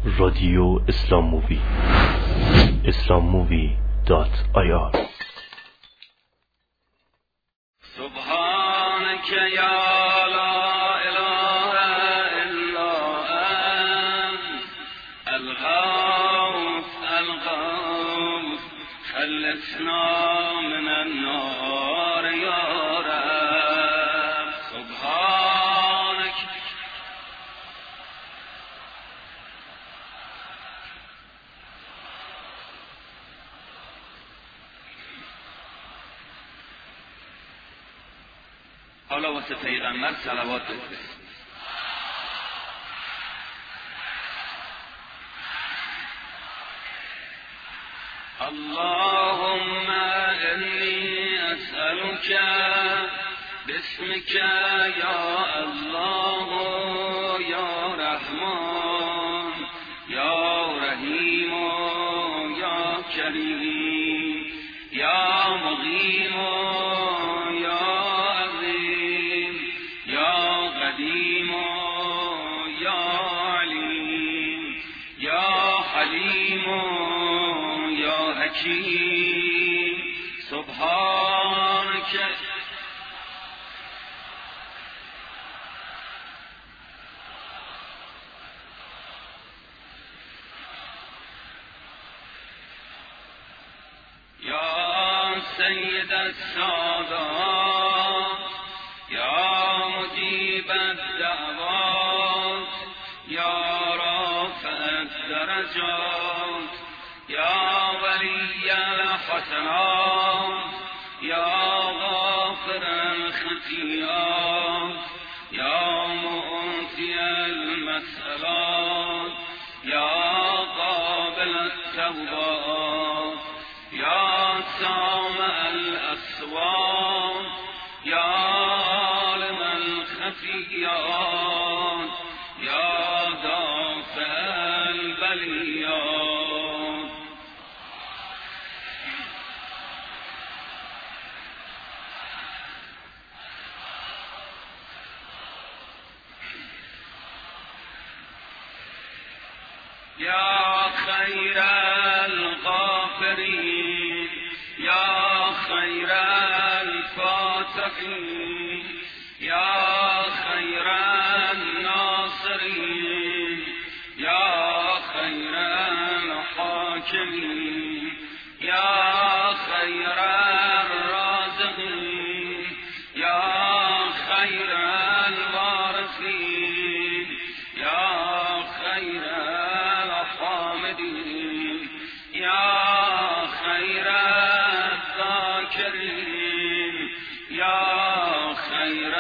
رادیو اسلام مووی islammovie.ir سبحانك يا لا إله إلا أنت الغوث الغوث خلصنا من النار يا رب سبحانك. حالا واسه پیغمبر صلوات بفرست. اللهم إني أسألك باسمك يا الله يا رحمن يا رحيم يا كريم يا مقيم يا عظيم يا قديم يا عليم يا حليم يا حكيم سبحانك. يا سيد السادات يا مجيب الدعوات يا رافع الدرجات يا ولي الحسنات يا غافر الخطيئات يا مؤتي المسألات يا قابل التوبات يا سامع الأصوات يا عالم الخفيات يا دافع البليات. يا خير الغافرين يا خير الفاتحين يا خير الناصرين يا خير الحاكمين يا خير الرازقين يا خير الوارثين يا خير الحامدين يا خير الذاكرين يا خير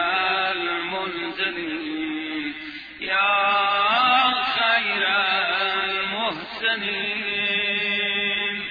المنزلين يا خير المحسنين.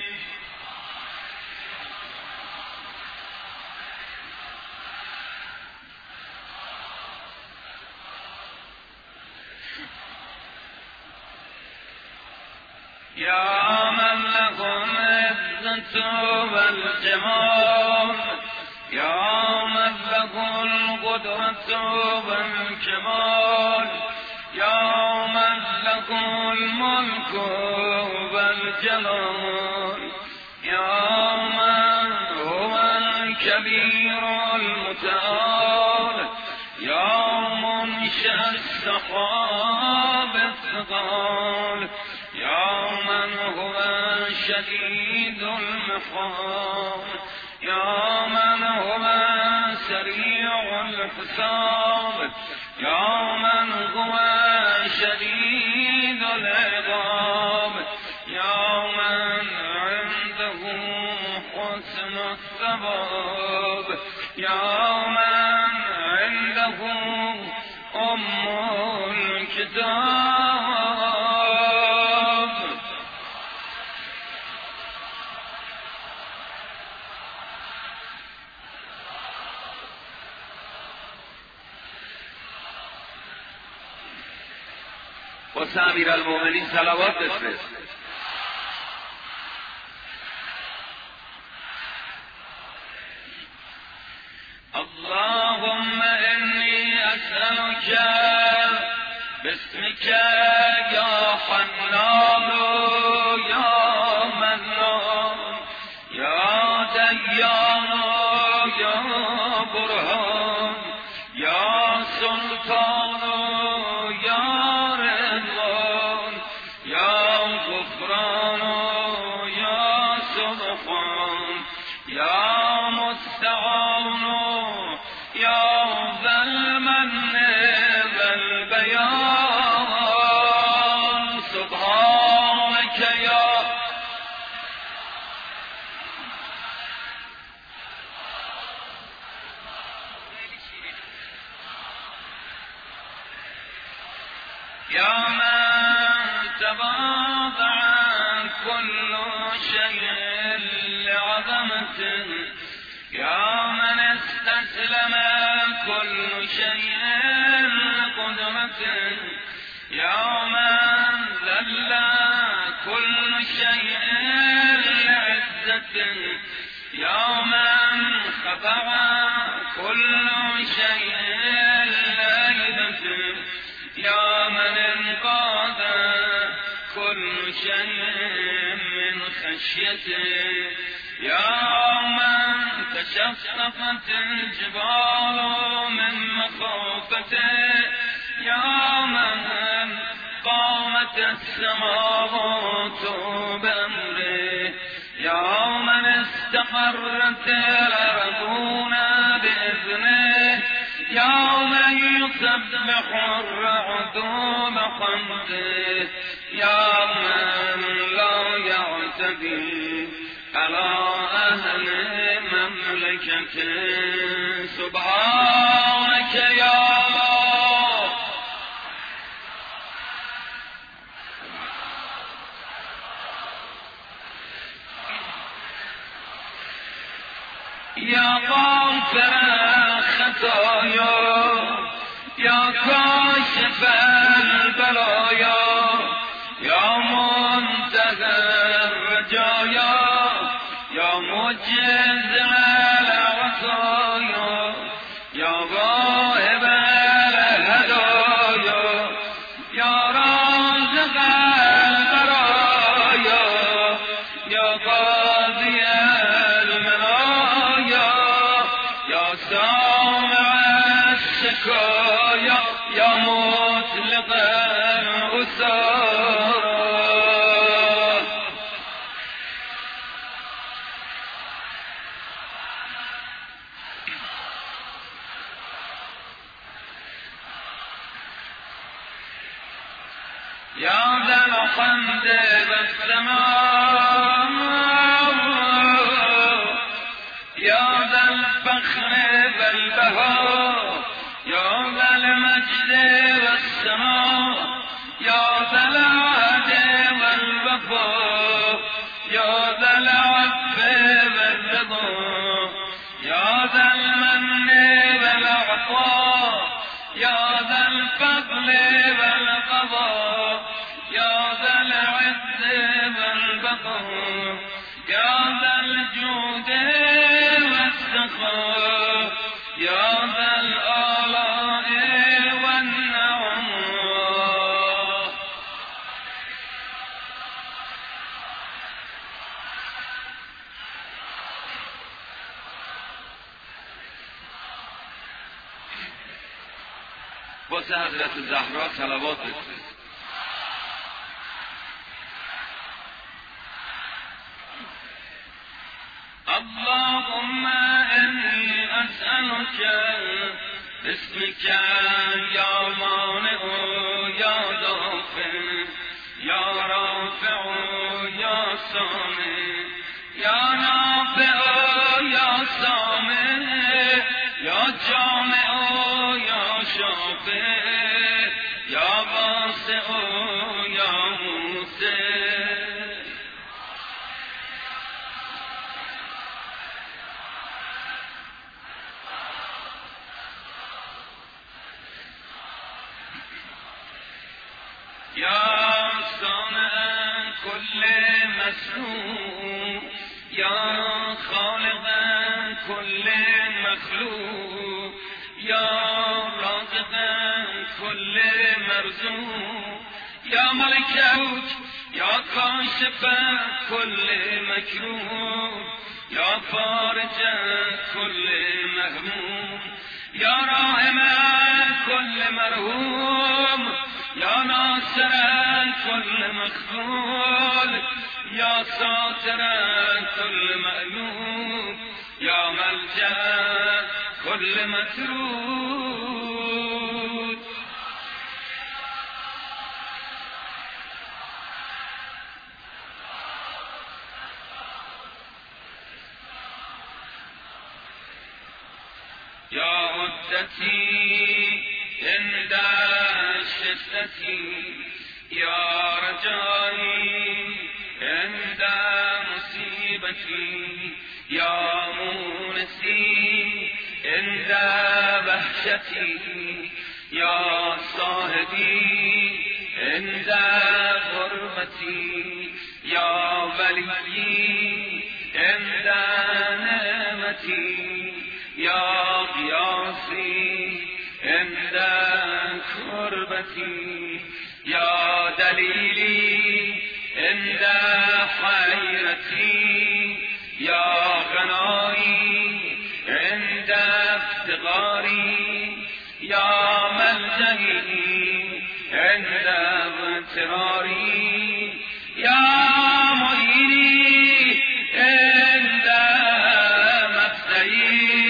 يا من له العزة والجمال يا من له القدرة والكمال يا من له الملك والجلال يا من هو الكبير المتعال يا منشأ السحاب الثقال يا من هو شديد المحال يا من هو سريع الحساب يا من هو شديد العقاب يا من عنده حسن الثواب يا من عنده أم الكتاب. واسه امیرالمؤمنین صلوات بفرست. اللهم انی اسألک باسمك يا حنان یا منان یا دیان یا برهان یا سلطان یا رضوان یا غفران یا سبحان یا مستعان یا ذا المن والبيان سبحانك يا من تواضع كل شيء لعظمته يا من استسلم كل شيء لقدرته يا من ذل كل شيء لعزته يا من خضع كل شيء لهيبته يا من انقاذ كل شيء من خشيته يا من تشققت الجبال من مخافته يا من قامت السماوات بأمره يا من استقرت الأرضون بإذنه يا من يسبح الرعد بحمده يا من لا يعتدي على أهل مملكته سبحانك يا يا غافر الخطايا يا كاشف البلايا يا منتهى الرجايا يا مجز العطايا يا واهب الهدايا يا رازق البرايا يا قاضي المنايا يا سامع الشكايا يا مطلق الأسارى يا ذا الحمد والثناء يا ذا الفخر والبهاء يا ذا المجد والسماء يا ذا العهد والوفاء يا ذا العفو والرضا يا ذا المن والعطاء يا ذا الفضل والقضاء يا ذا العز والبقاء يا ذا الجود والسخاء يا ذا الآلاء والنعماء واسه حضرت زهرا صلوات بفرست. اللهم إني أسألك باسمك يا مانع يا دافع يا رافع يا سامع يا نافع يا سامع يا جامع يا شافع يا واسع يا موسع يا صانع كل مسلوب يا خالق كل مخلوق يا رازق كل مرزوق يا يا ملك الموت يا كاشف كل مكروه يا فارج كل مهموم يا راحم كل مرهوم يا ناصر كل مخذول يا ساتر كل مألوف يا ملجأ كل مترود يا عدتي عند شدتي يا رجائي عند مصيبتي يا مونسي عند وحشتي يا صاحبي عند غربتي يا ولي عند نعمتي يا غياثي عند كربتي يا دليلي عند حيرتي يا غنائي عند افتقاري يا ملجئي عند اضطراري يا معيني عند مفزعي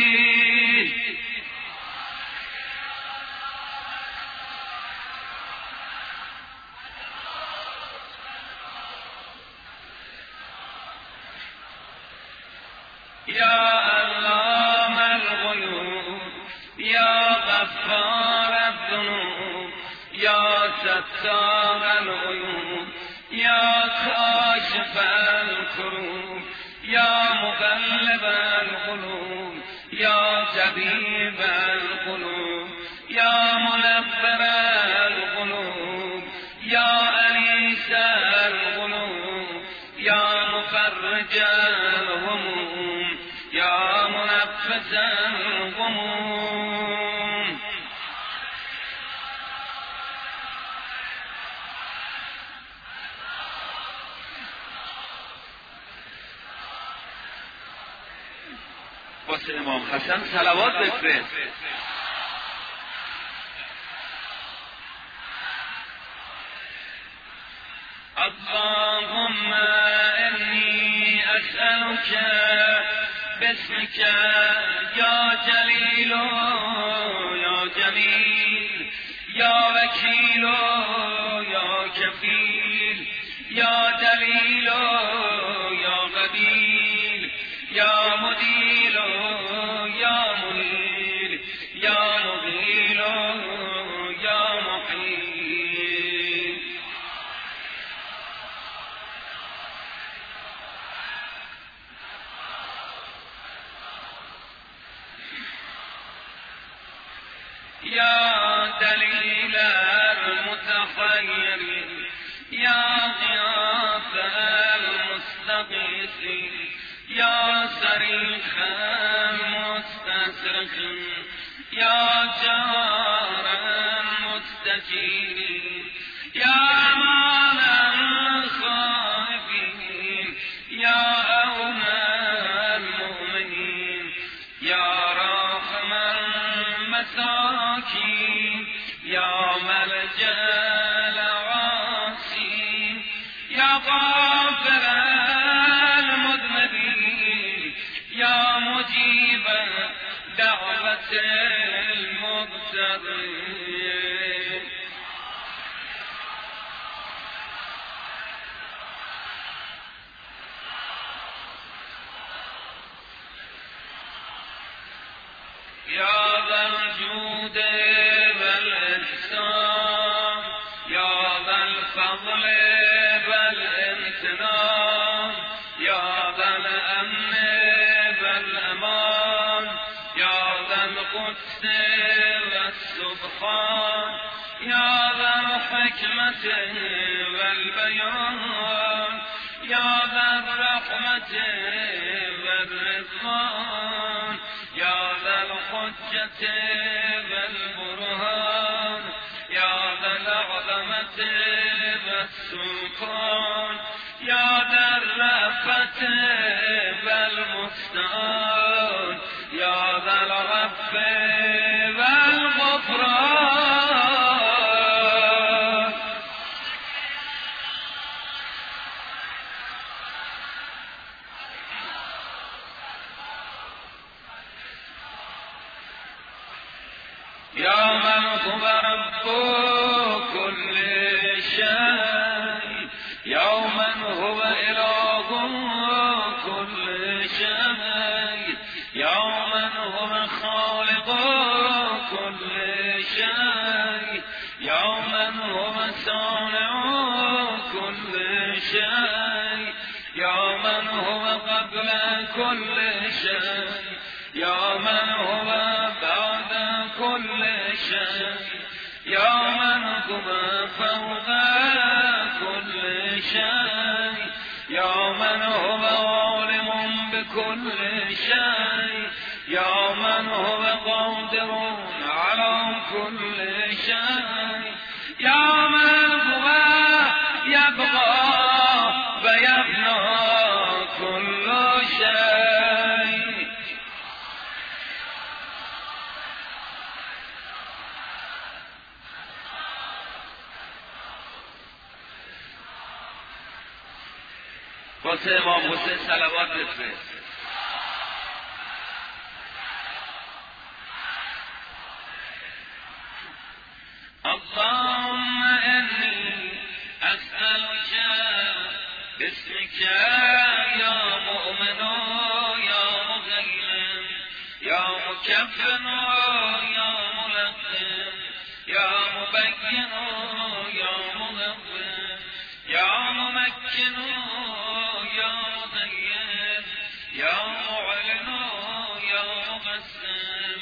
يا علام الغيوب يا غفار الذنوب يا ستار العيوب يا كاشف الكروب يا مقلب القلوب يا طبيب القلوب يا منبر القلوب يا أنيس القلوب يا مفرج الهموم يا منفس الغموم واسه امام حسن صلوات بفرست. اللهم إني أسألك باسمك يا جليل يا جليل يا وكيل يا كفيل يا دليل يا قبيل يا مديل يا منيل يا مغيل يا مقيل يا دليل المتحير يا غياث المستغيث يا صريخ المستصرخ يا جار المستجير يا أمان الخائفين يا أولى المؤمنين يا راحم المساكين يا ملجأ العاصين يا غافر المذنبين يا مجيب دعوة المضطرين يا ذا الجود والإحسان يا ذا الفضل والامتنان يا ذا الأمن والأمان يا ذا القدس والسبحان يا ذا الحكمة والبيان يا ذا الرحمة والرضوان يا ذا الحجة والبرهان يا ذا العظمة المستان یا در رفت والمستان یا ذا العفو والغفران یا من هو رب كل شيء یا من هو اله كل شيء یا من هو خالق كل شيء یا من هو صانع كل شيء یا من هو قبل كل شيء یا من هو بعد كل شيء یا من هو فوق كل شيء یا من هو عالم بكل شيء یا من هو قادر على كل شيء یا من هو يبقى ويبنى كل شيء واسه امام حسین صلوات بفرست. اللهم إني أسألك باسمك يا مؤمن يا مهيمن يا مكفن يا ملقن يا مبين يا مهون يا ممكن يا مزين يا معلن يا مقسم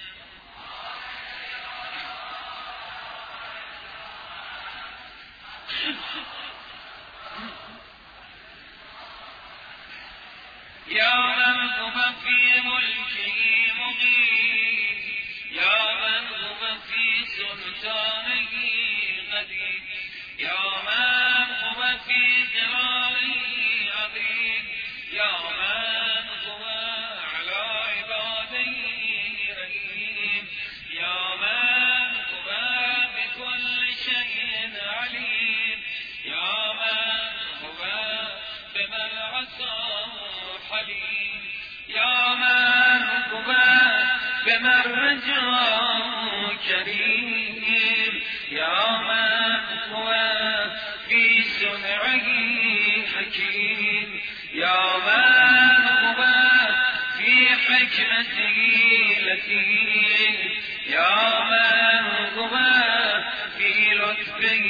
يا من هو في ملكه مقيم يا من هو في سلطانه قدير يا من هو في جلاله عظيم يا من هو على عباده رحيم يا من هو بكل شيء عليم يا من هو بمن عصاه حليم يا من هو بمن رجاه كريم يا من هو في صنعه حكيم يا من هو في حكمته لطيف يا من هو في لطفه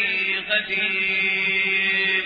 قدير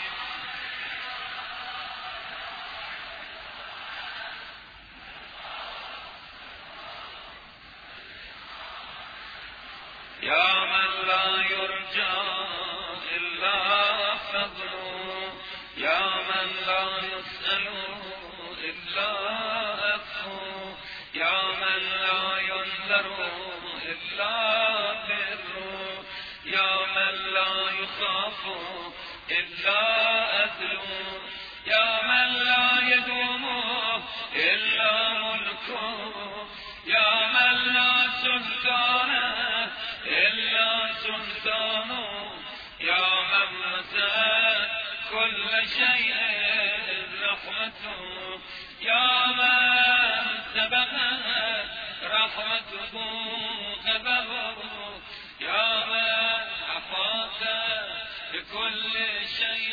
يا من لا يرجى إلا فضله يا من لا يسأل إلا أفه يا من لا ينذر إلا بره يا من لا يخاف إلا أذله يا من لا يدوم إلا ملكه يا من لا سلطان إلا سلطانه يا من مسات كل شيء رحمته يا من سبقت رحمته قدره يا من أحاط بكل شيء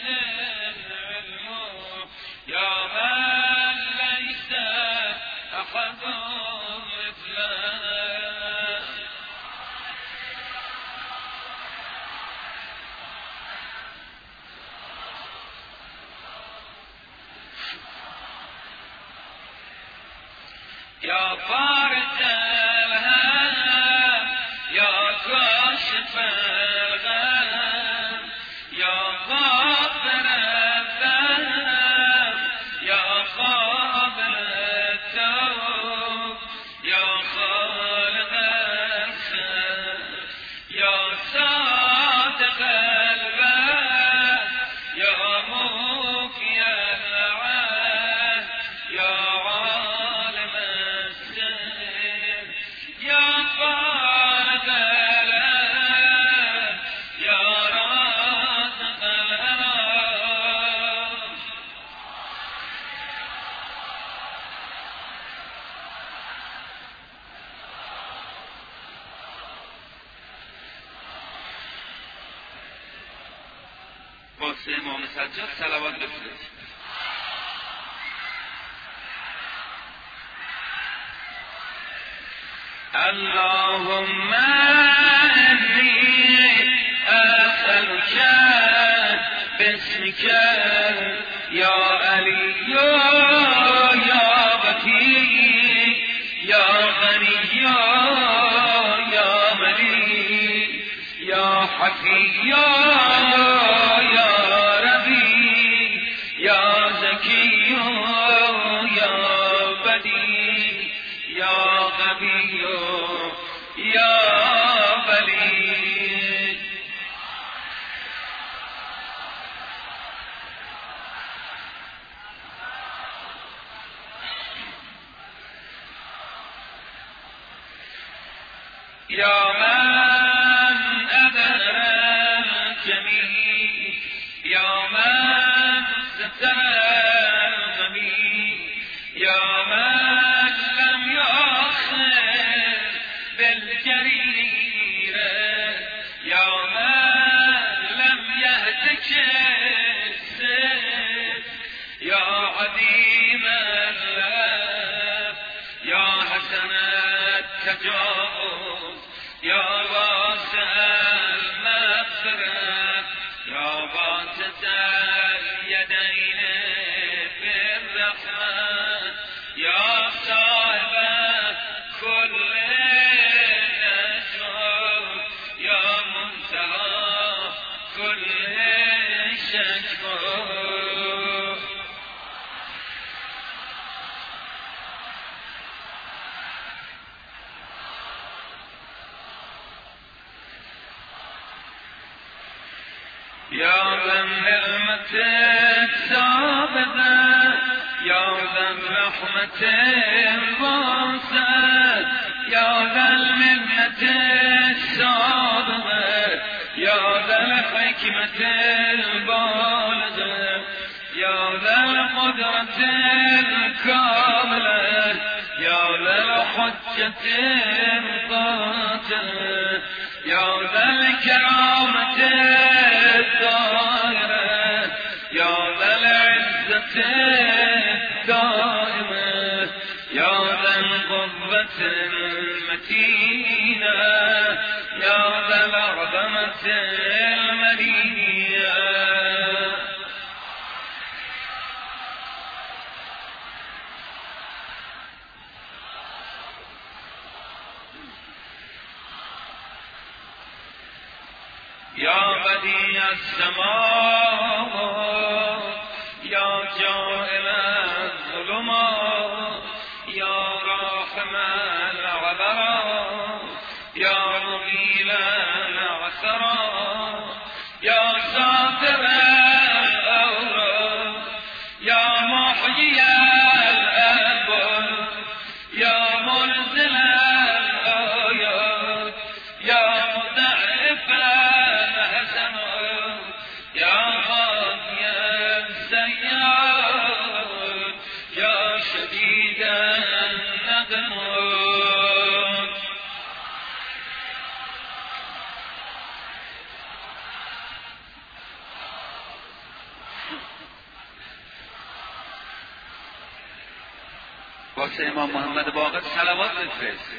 علمه يا من ليس أحد مثله يا فارج الهم يا كاشف الغم يا غافر الذنب يا قابل التوب يا خالق الخير يا صادق الوعد واسه امام سجاد صلوات بفرست. اللهم إني أسألك باسمك يا علي يا وكيل يا غني يا مليك يا حفي يا ربي يا زكي يا بديع يا غبي يا بليد. يا من أدركني يا من سترني يا من لم يؤخر بالجريرة يا من لم يهتك السيف يا عديم اللف يا حسن التجاوز يا واسع المغفرة يا باسط اليدين في الرحمة يا صاحب كل نشر يا منتهى كل شكر. يا ذا النعمة السابقة يا ذا الرحمة الواسعة يا ذا المنة السابقة يا ذا الحكمة البالغة يا ذا القدرة الكاملة يا ذا الحجة القاتلة يا ذا الكرامة الدائرة يا ذا العزة الدائمة يا ذا القوة المتينة يا ذا العظمة المنية. يا بديع السماء يا جائل الظلمات يا راحم العذراء يا مغيل العثراء يا ساتر الأوراق يا محيي الأبواب يا منزل الآيات يا مضعف الحسنات يا غافي السيئات يا شديد النقمات. واسه امام محمد باقر صلوات بفرست.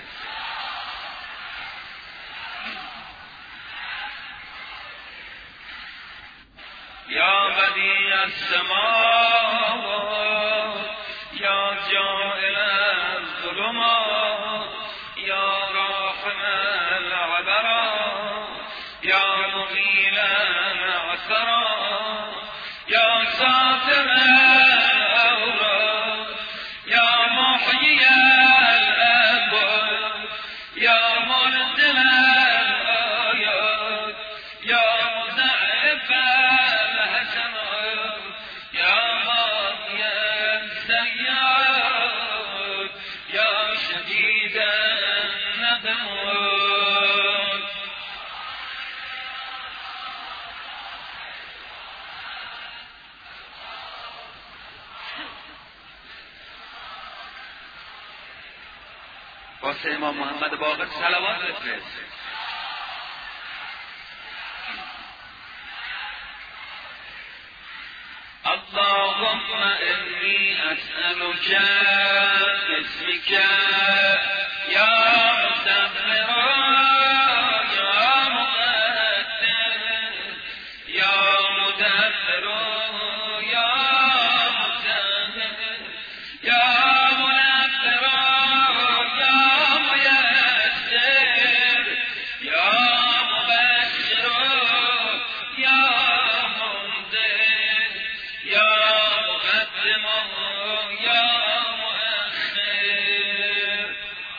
يا بديع السماوات يا جائل الظلمات يا راحم العبرات يا مغيل العثرات يا ساتر الأوراق يا محيي الأبواب يا منزل الآيات يا مضعف الحسنات يا غافي السيئات يا شديد النقمات. واسه امام محمد باقر صلوات بفرست. اللهم إني أسألك باسمك يا مسخر يا مقدر يا مدبر يا مسهل يا منفر يا ميسر يا مبشر يا منذر يا مقدم يا مؤخر.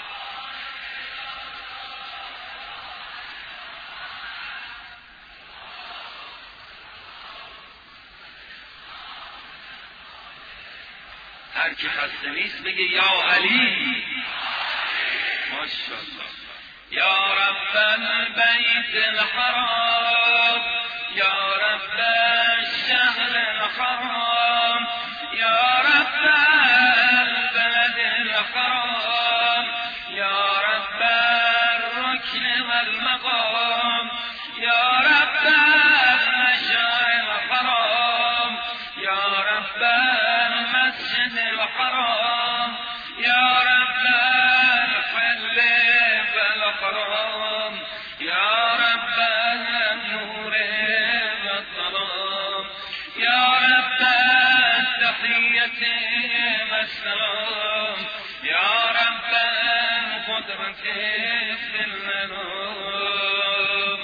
هر کی خسته نیست بگه یا علی. ماشاءالله. یا رب البیت الحرام یا رب الشهر الحرام یا رب البلد الحرام یا رب الركن والمقام یا رب المشعر الحرام یا رب المسجد الحرام یا رب الحل والحرام یا رب النور والظلام یا رب التحية والسلام یا رب القدرة في المنام.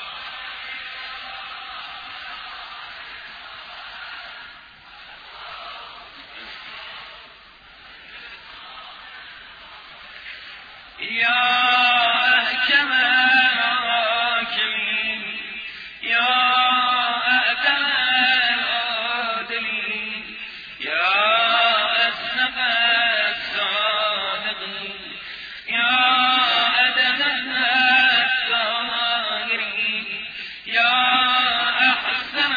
يا أحكم الحاكمين يا أعدل العادلين يا أصدق الصادقين يا أدنى الظاهرين يا أحسن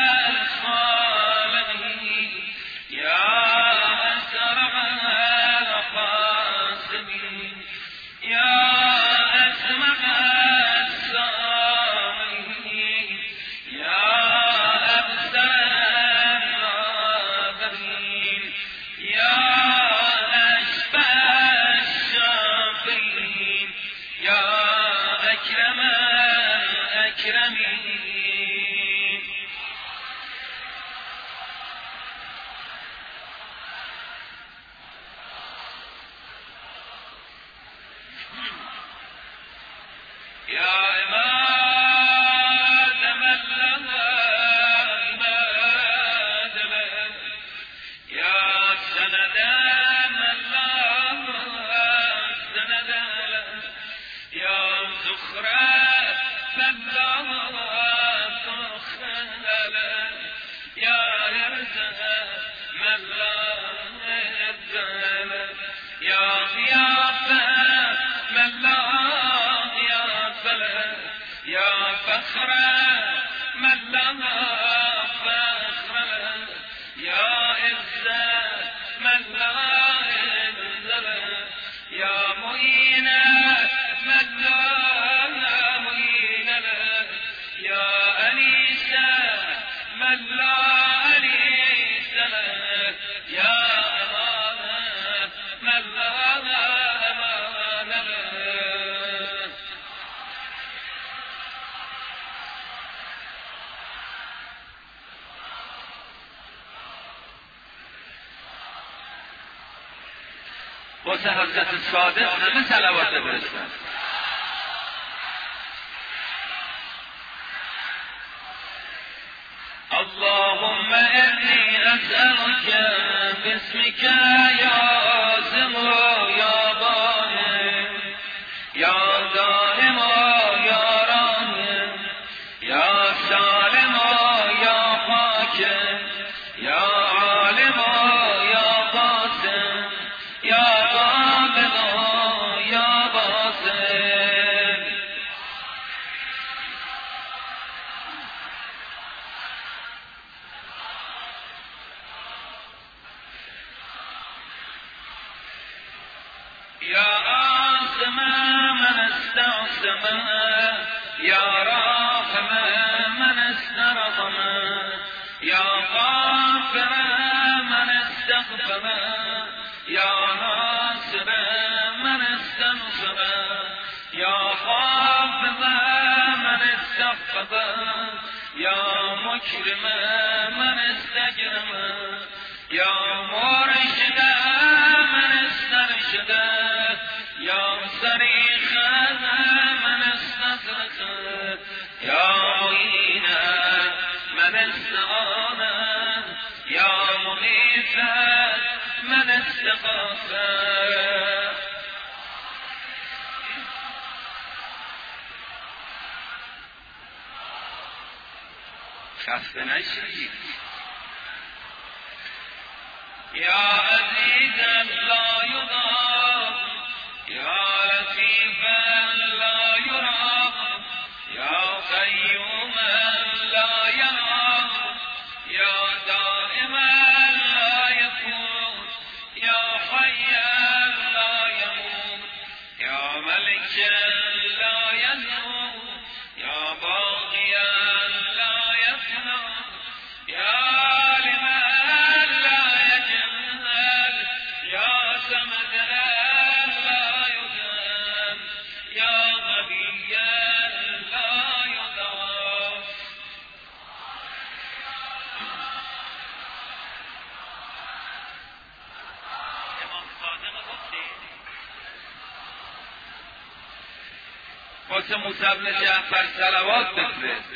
الخالقين يا أسرع الحاسبين يا أسمع السامعين يا أبصر الناظرين يا أشفى الشافعين يا أكرم الأكرمين. يا عماد من لها عماد له يا سند من لها سند له يا زخرة من لها زخرة له يا هرزة من لها هرزة له يا ضيافة من لها يا فخر من لها فخر يا عزة من لها عزة يا معين من لها معين يا أنيس من لها أنيس يا أمان من لها أمان. واسه حضرت صادق همه صلوات برسن. اللهم إني أسألك باسمك يا عاصم يا ظالم يا ظالم يا راحم يا سالم يا حاكم يا عالم يا قاسم يا قابض يا باسم. يا عاصم من استعصم يا راحم من استرحم يا غافر استغفر یا ناصر من استنصر یا حافظ من استغفر یا مکرم من استجرم یا مرشد من استرشد یا صریخ من استصرخ یا معین من استعان یا مغیث من استغاث. خسته نشید. یا عزیزا لا یضام یا لطیفا لا یرام یا قیوما لا ینام یا دائما لا یفوت یا حیا لا یموت یا ملکا لا یزول یا باقیا لا یفنا یا لمن لا یجهل یا صمد لا یذل یا قویا لا یضاف. امام صادق گفتی واسه موسی بن جعفر صلوات بفرست.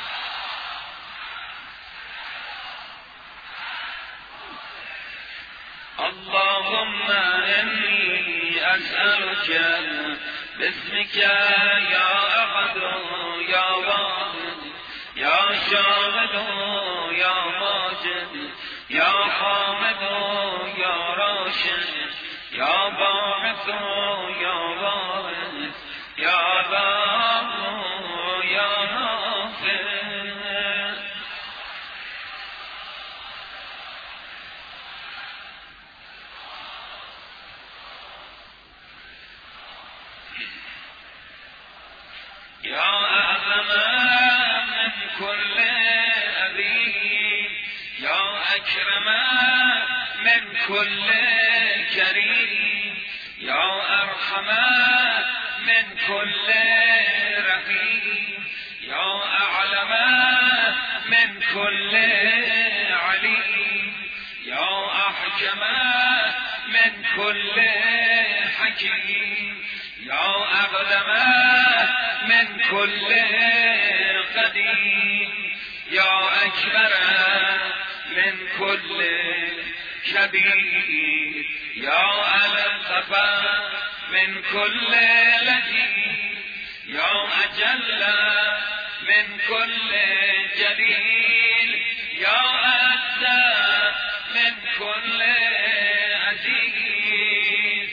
اللهم إني أسألك باسمك يا أحد يا واحد يا شاهد يا ماجد يا حامد يا راشد يا باعث يا وارث يا باب يا ناصر. يا أعظم من كل أبي يا أكرم من كل كريم يا أرحم من كل رحيم يا أعلم من كل عليم يا أحكم من كل حكيم يا أقدم من كل قديم يا أكبر من كل كبير يا ألطف من كل لطيف يا أجل من كل جليل يا أعز من كل عزيز.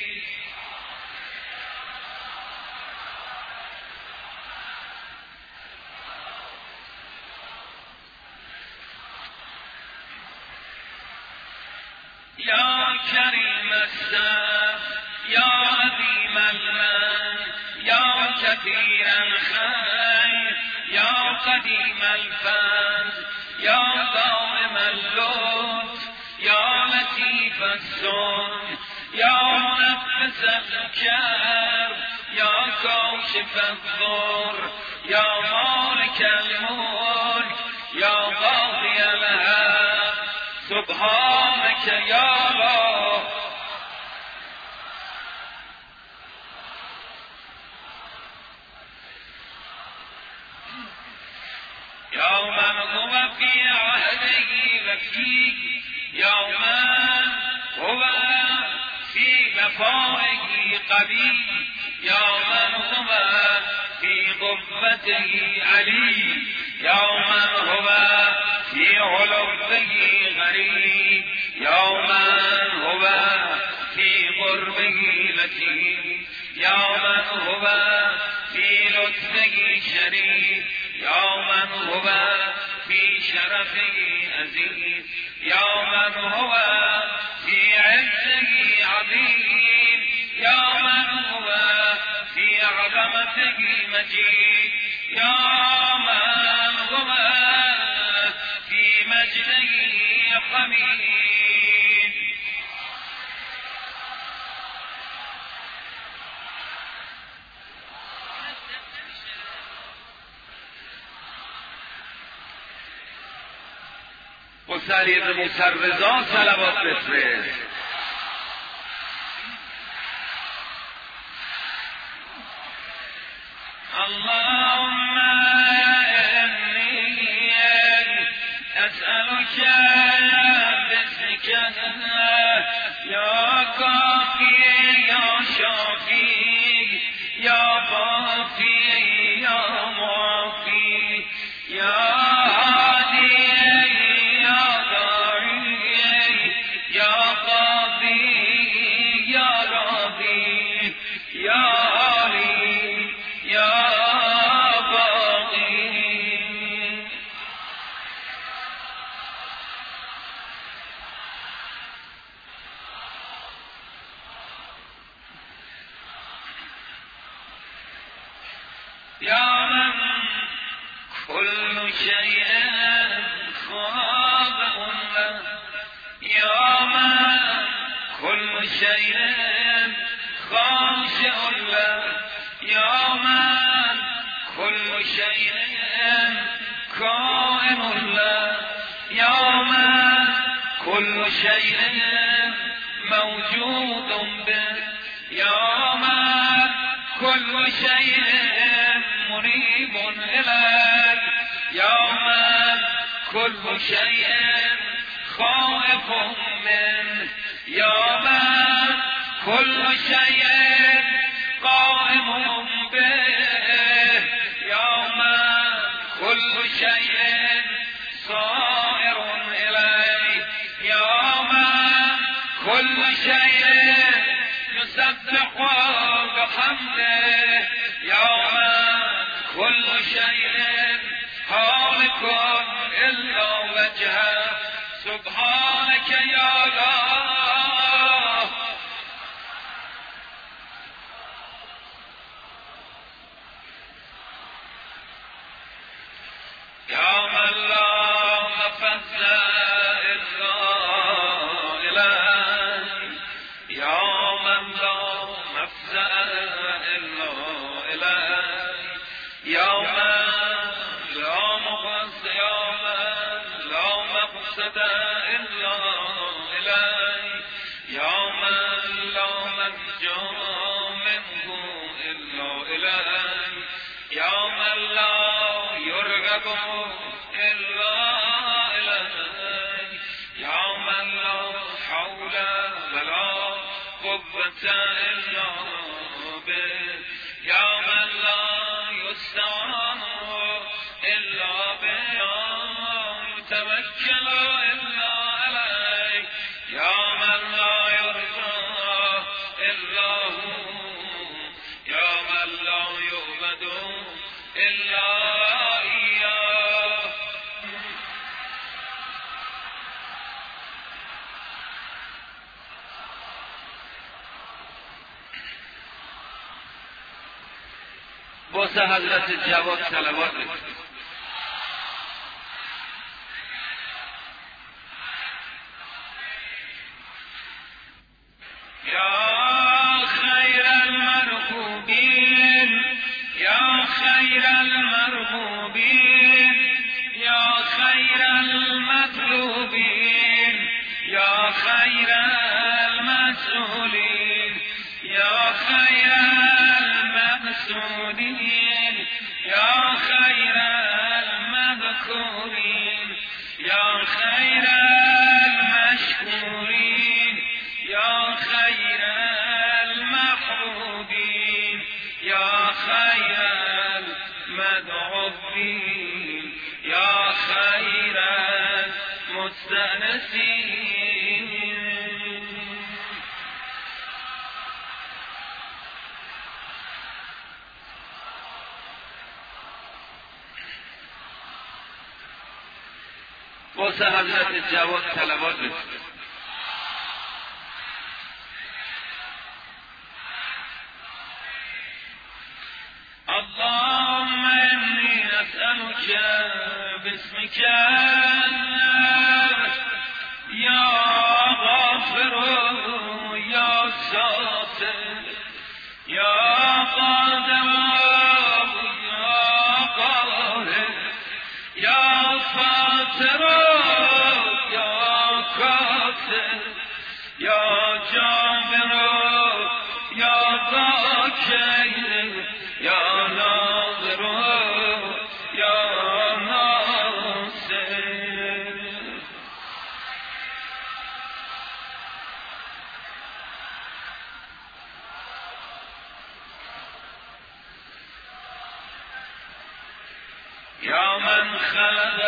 يا كريم السف يا عظيم المن يا كثير الخير يا قديم الفضل يا دائم اللطف يا لطيف الصنع يا منفس الكرب يا كاشف الضر يا مالك الملك يا قاضي الحق سبحانك يا الله. يا من هو في عهده وفيه يا من هو في وفائه قوي يا من هو في قوته علي يا من هو في علوه غريب يا من هو في قربه لطيف يا من هو في لطفه شريف يا من هو في شرفه عزيز يا من هو في عزه عظيم يا من هو في عظمته مجيد يا من هو في مجده حميد. واسه علی موسی رضا صلوات بفرست. اللهم إني أسألك باسمك يا كافي يا شافي يا كافي يا معافي يا هادي يا داعي يا قاضي يا ربي يا يا من كل شيء خاضع له يا من كل شيء خاشع له يا من كل شيء قائم له يا من كل شيء موجود به يا من كل شيء منيب إليك يا من كل شيء خائف منه يا من كل شيء قائم به يا من كل شيء صائر إليه يا من كل شيء يسبح بحمده يا من كل شيء هالك إلا وجهه سبحانك يا الله يا من لا مفز إلا إليه يا من لا مفزع إلا إليه يا من لا مقصد يا من لا مقصد إلا إليه يا من لا منجا منه إلا إليه يا من لا يرغب إلا إليه يا من لا حول ولا قوة إلا به يا من لا يستعان إلا به يتوكل إلا عليه يا من لا يرجى إلا هو يا من لا يعبد إلا إياه واسه حضرت جواد صلوات بفرست. يا خير المرغوبين يا خير المرغوبين يا خير المطلوبين يا خير المسؤولين يا خير المقصودين يا خير المذكورين يا خير المشكورين يا خير المحبوبين يا خير المدعوين يا خير المستأنسين واسه حضرت جواد صلوات بفرست. اللهم إني أسألك باسمك يا غافر يا ساتر يا قادر يا قاهر يا فاتر قاتل یا جابر یا باکی یا ناظر یا ناصر. یا من خلق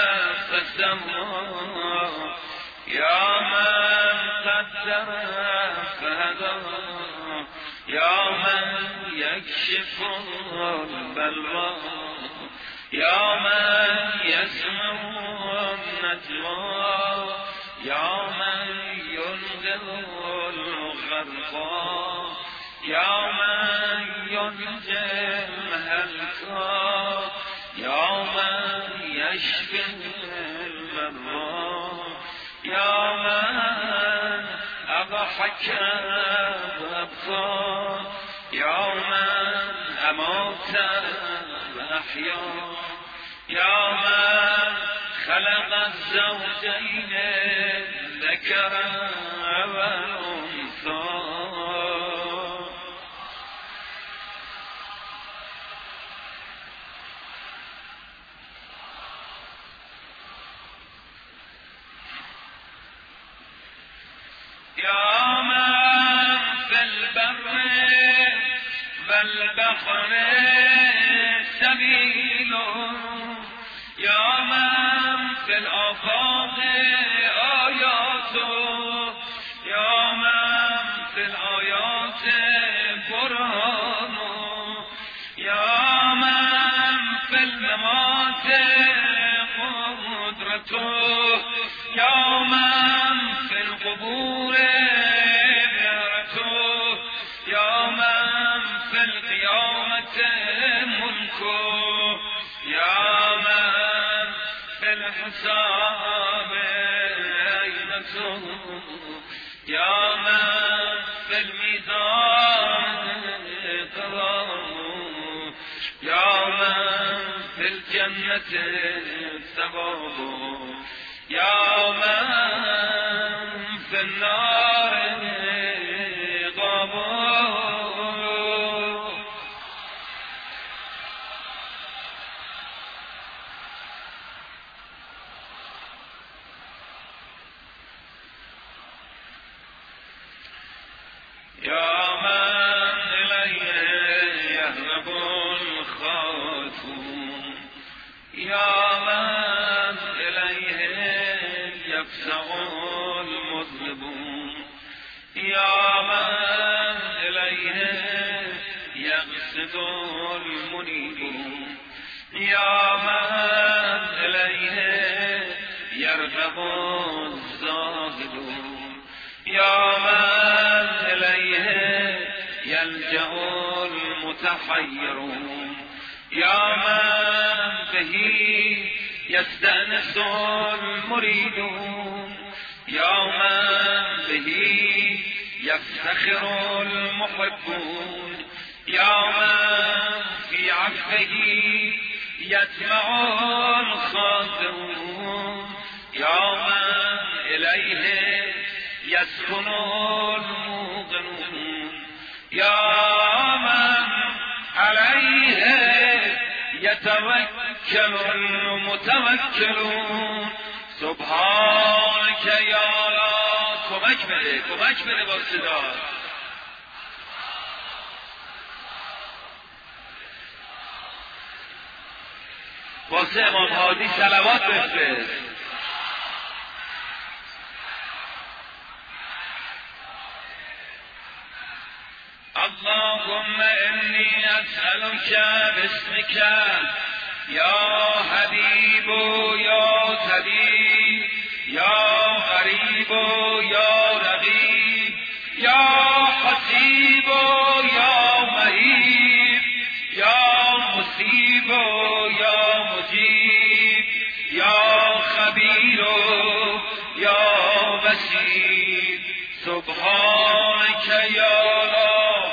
فسوى یا من قدر فهدى یا من یکشف البلوى یا من یسمع النجوى یا من ينقذ الغرقى یا من ينجي الهلكى یا من یشفی المرضى یا من اضحک وابقى یا من امات واحیا یا من خلق الزوجین الذکر والانثى. یا من فی البر والبحر سبیل یا من فی الآفاق آیات یا من فی الآیات برهان یا من فی الممات قدرت یا من فی القبور یا من فی القیامت ملک یا من فی الحساب عینت یا من فی المیزان قرار یا من فی الجنت ثواب یا من فی النار یا من الیه یهرب الخائفون یا من الیه یفزع المذنبون یا من الیه یقصد المنیبون یا من الیه یرغب الزاهدون یا من الیه یلجأ المتحیرون یا من بهی یستأنس المریدون یا من بهی یفتخر المحبون یا من فی عفوه یطمع الخاطرون یا من الیه یسکن الموقنون یا من علیه یتوکل المتوکلون. سبحانک یا الله. کمک بده با صدا. واسه امام هادی صلوات بفرست. اللهم انی اسألک باسمک یا حبیب یا طبیب یا غریب یا رقیب یا حسیب یا مهیب یا مصیب یا مجیب یا خبیر یا بصیر. سبحانک یا الله.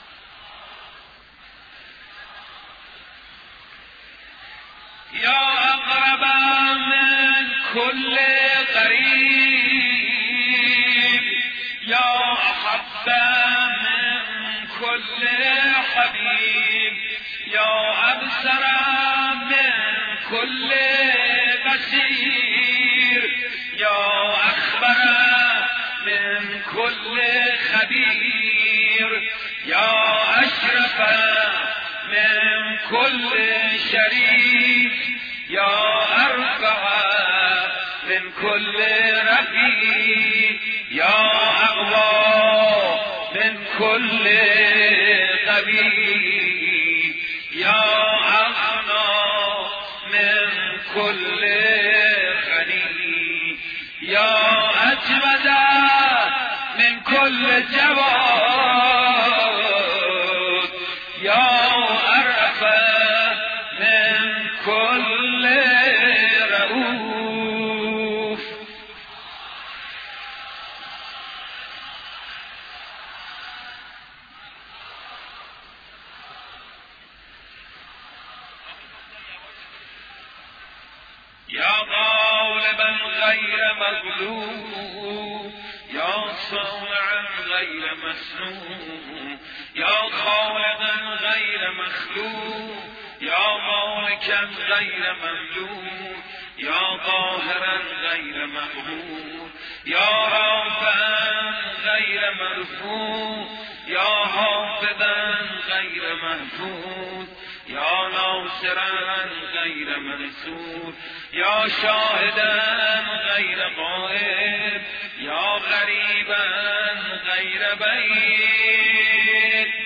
یا كل قريب يا أحب من كل حبيب يا أبصر من كل بصير يا أخبر من كل خبير يا أشرف من كل شريف يا أرفع من كل رفيع يا أقوى من كل قوي يا أغنى من كل غني يا أجمد من كل جواد يا أرفع من كل رؤوف. يا غالبا غير مغلوب يا صانعا غير مسنون يا خالقا غير مخلوق يا مالكا غير مملوك يا ظاهرا غير مقهور يا رافعا غير مرفوع يا حافظا غير محفوظ يا ناصرا غير منصور يا شاهدا غير غائب يا غريبا غير بعيد.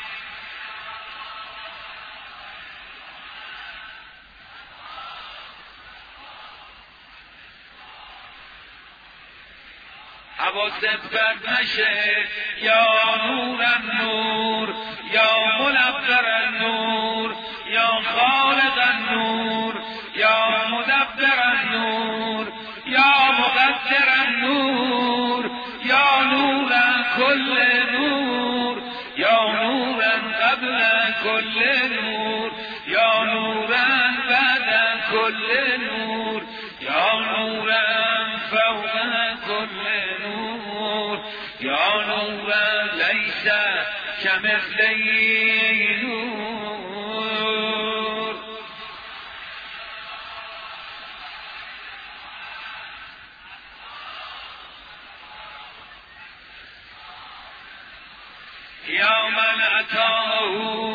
حواست بد نشه یا نور النور یا منور النور یا خالق النور یا مدبر النور یا مقدر النور یا نور كل نور یا نور قبل كل نور یا نور بعد كل نور یا نور فوق كل نور یا نور ليس كمثله نور. يا من أتاه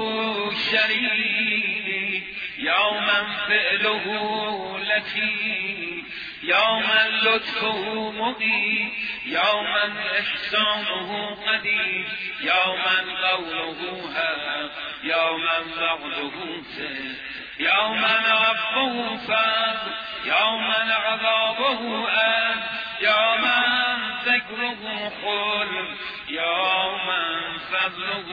شريك يا من فعله لطيف يا من لطفه مقيم يا من إحسانه قدير يا من قوله حق يا من وعده صدق يا من عفوه فضل يا من عذابه أد يا من ذكره خلق يا من فضله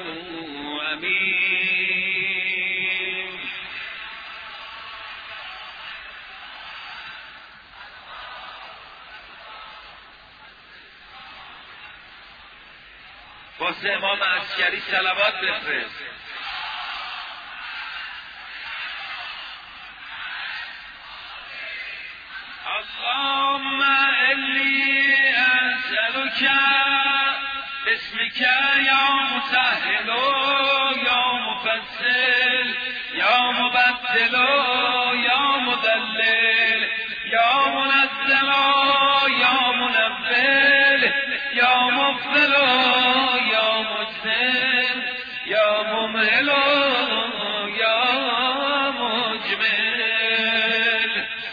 أمين. واسه امام عسکری صلوات بفرست. اللهم إني أسألك باسمك يا مسهل يا مفصل يا مبدل يا مضلل يا منزل يا منبل يا مفضل يا مجزل يا ممهل يا مجمل.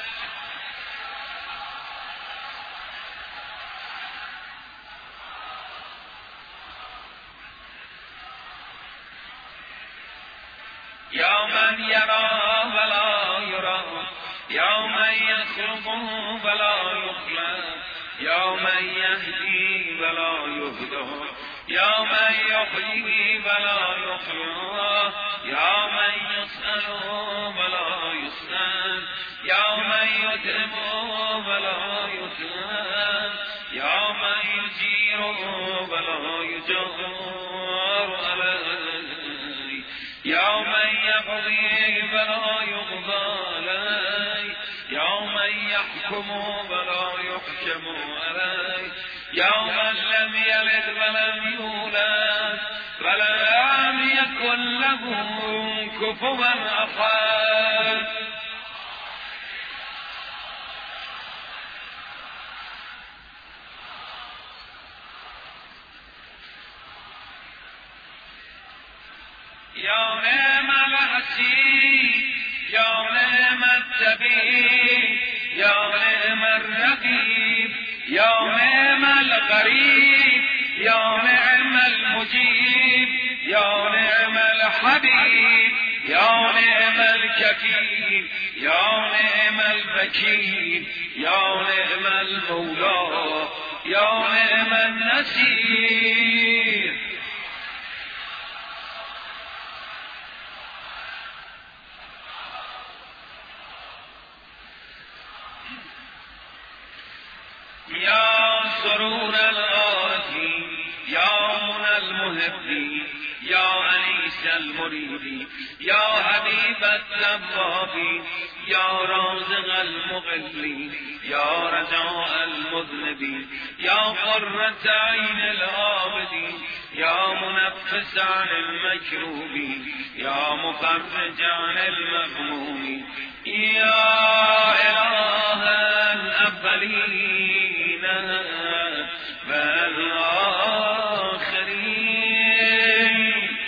يا من يرى ولا يرى يا من يخلق ولا يخلق يا من يهدي ولا يهدى يا من يحيي ولا يحيى يا من يسأل ولا يسأل يا من يدعم ولا يدعم يا من يجير ولا يجار عليه يا من يقضي ولا يقضى عليه يا من من يحكم ولا يحكم عليه يوم لم يلد ولم يولد ولم يكن له كفوا أحد. يا نعم الحسين يا نعم الطبيب يا نعم الرقيب يا نعم الغريب يا نعم المجيب يا نعم الحبيب يا نعم الكفيل يا نعم الوكيل يا نعم المولى يا نعم النصير. يا سرور الآتي يا منى المحبين يا أنيس المريد يا حبيب التوابين يا رازق المقلين يا رجاء المذنبين يا قرة عين العابدين يا منفس عن المكروبين يا مفرج عن المغمومين يا إله الأولين والآخرين.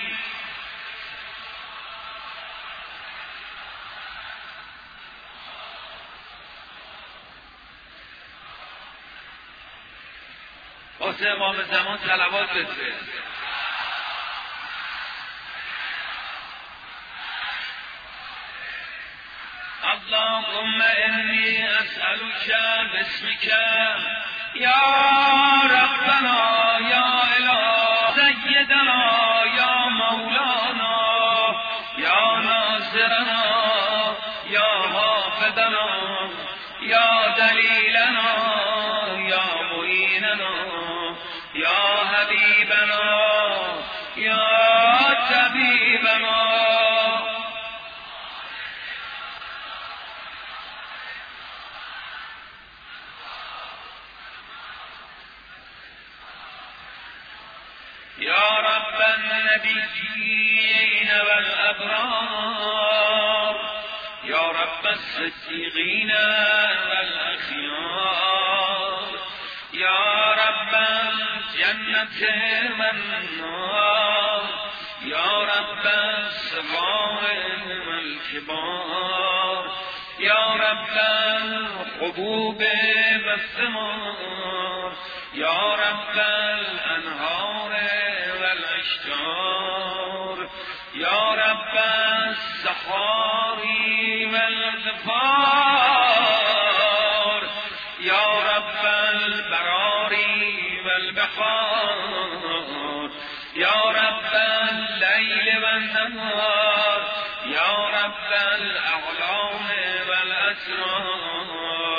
واسه امام زمان صلوات بفرست. اللهم إني أسألك باسمك يا ربنا يا إله سيدنا يا مولانا يا ناصرنا يا حافظنا يا دليلنا يا معيننا يا حبيبنا يا طبيبنا. يا رب النبيين والأبرار يا رب الصديقين والأخيار يا رب الجنة والنار يا رب الصغائر والكبار يا رب الحبوب والثمار يا رب الأنهار والأشجار يا رب الصحاري والغفار يا رب البراري والبحار يا رب الليل والنهار يا رب الأعلام والأسرار.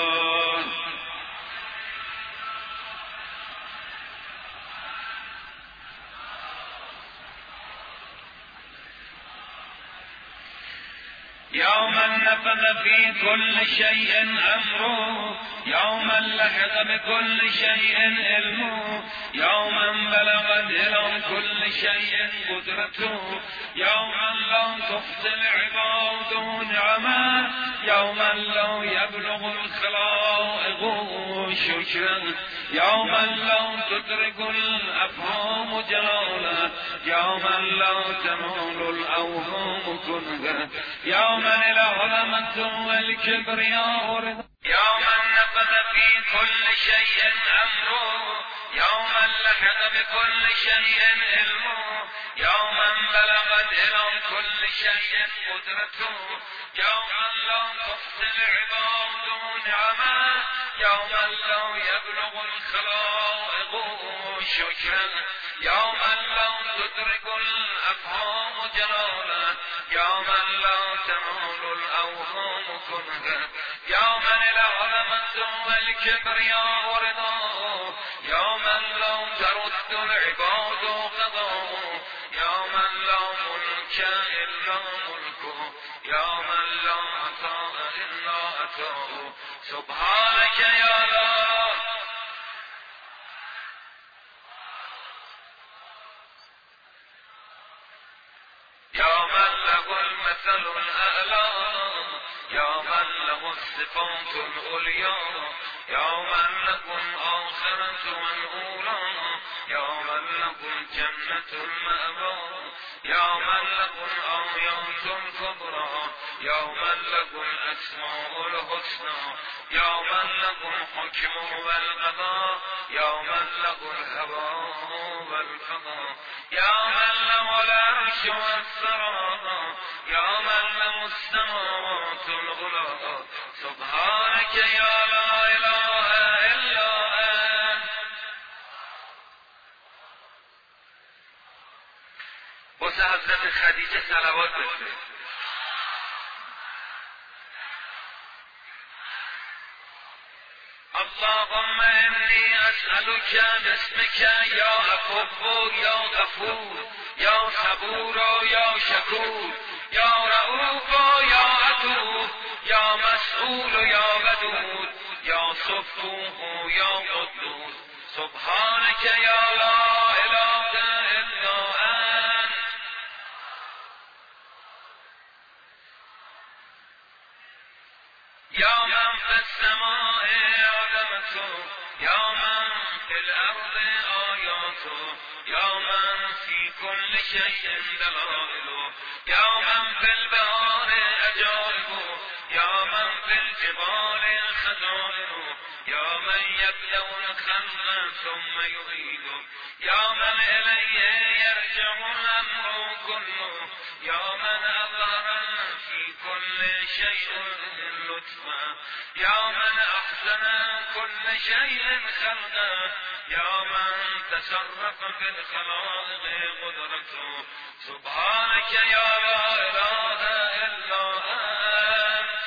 يوم نفذ في كل شيء أمره يوم لحق بكل شيء علمه يوما بلغت إلى كل شيء قدرته يوما لا تحصي العباد نعما يوما لا يبلغ الخلائق شكرا يوما لا تدرك الأفهام جلالا يوما لا تنال الأوهام كنها يوما العظمة والكبرياء رضا يوما نفذ في كل شيء أمره يوما لحق بكل شيء علمه يوما بلغت إلى كل شيء قدرته يوما لا تحصي العباد نعما يوما لا يبلغ الخلائق شكرا يوما لا تدرك الأفهام جلالا يوما لا تنال الأوهام كنها يوما العظمة والكبرياء رضا يوما لا ترد العباد قضاء يوما لا ملك إلا ملكه يوما لا عطاء إلا براءته سبحانك يا الله يا من له المثل الأعلى يا من له الصفات العليا يا من له الآخرة والأولى يا من له الجنة المأوى يا من له الآيات الكبرى يا من له الأسماء الحسنى يا من له الحكم والقضاء يا من له الهوى والقضاء يا من له العرش والثرى يا من له السماوات العلى سبحانك يا لا إله إلا أنت واسه حضرت خدیجه صلوات بفرست. اللهم إني أسألك باسمك يا عفو يا غفور يا صبور يا شكور يا رؤوف يا عدو يا مسؤول يا ودود يا صفوح يا قدوس سبحانك يا لا إله إلا أنت يا من في السماء عظمته يا من في الأرض آياته يا من في كل شيء دلائله يا من في البحار أجائبه يا من في الجبال خزائنه يا من يبدأ الخلق ثم يعيده يا من إليه يرجع الأمر كله يا من أظهر في كل شيء لطفا يا من أحسن كل شيء خلقا يا من تصرف في الخلائق قدرته سبحانك يا لا إله إلا أنت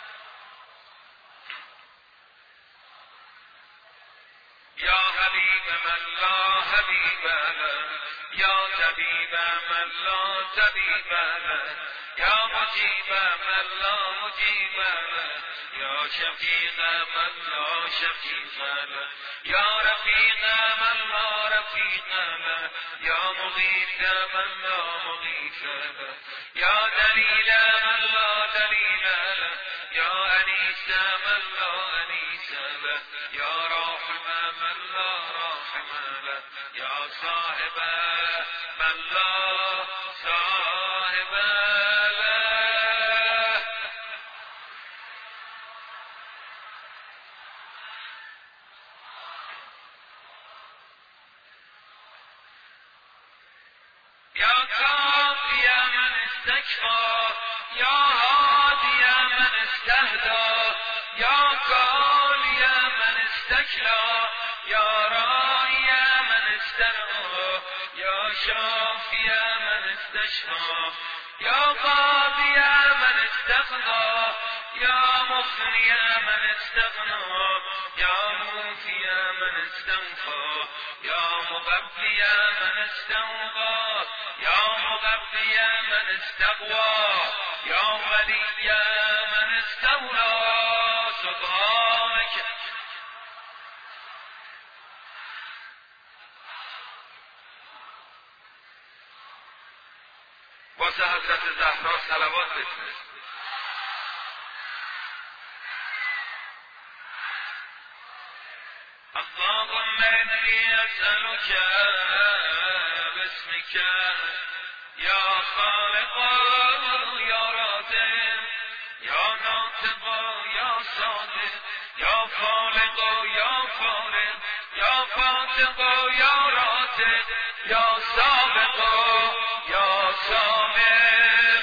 يا حبيب من لا حبيب له يا طبيب من لا طبيب له يا مجيب من لا مجيب له يا شفيق من لا شفيق له يا رفيق من لا رفيق له يا مغيث من لا مغيث له يا دليل من لا دليل له يا أنيس من لا أنيس له يا راحم من لا راحم له يا صاحب من لا صاحب له يا كافي من استكفى يا هادي من استهدى يا كالي من استكلى يا راعي من استرعى يا شافي من استشفى يا قاضي من استقضى يا مغني من استغنى يا موفي من استنفى يا مغبي من استوغى يا مغبي من استغوى يا ولي من استولى سبحانك واسه حضرت زهرا صلوات بفرست. اللهم إني أسألك باسمك يا خالق يا رازق يا ناطق يا صادق يا خالق يا فارق يا فاتق يا رازق يا سابق يا سابق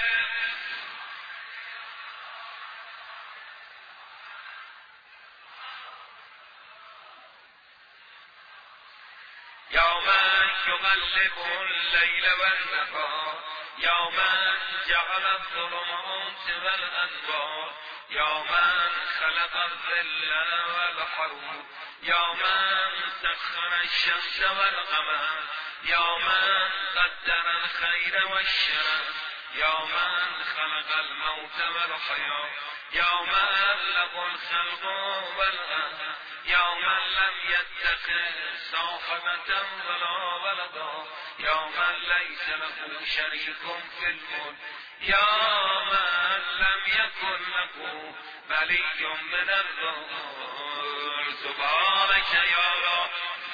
يا من يغلب الليل والنهار يا من جعل الظلمات والأنوار يا من خلق الظل والحرور يا من سخر الشمس والقمر يا من قدر الخير والشر يا من خلق الموت والحياة يا من له الخلق والأمر يا من لم يتخذ صاحبة ولا ولدا يا من ليس له شريك في الملك يا من لم يكن له ولي من الظهور سبحانك يا رب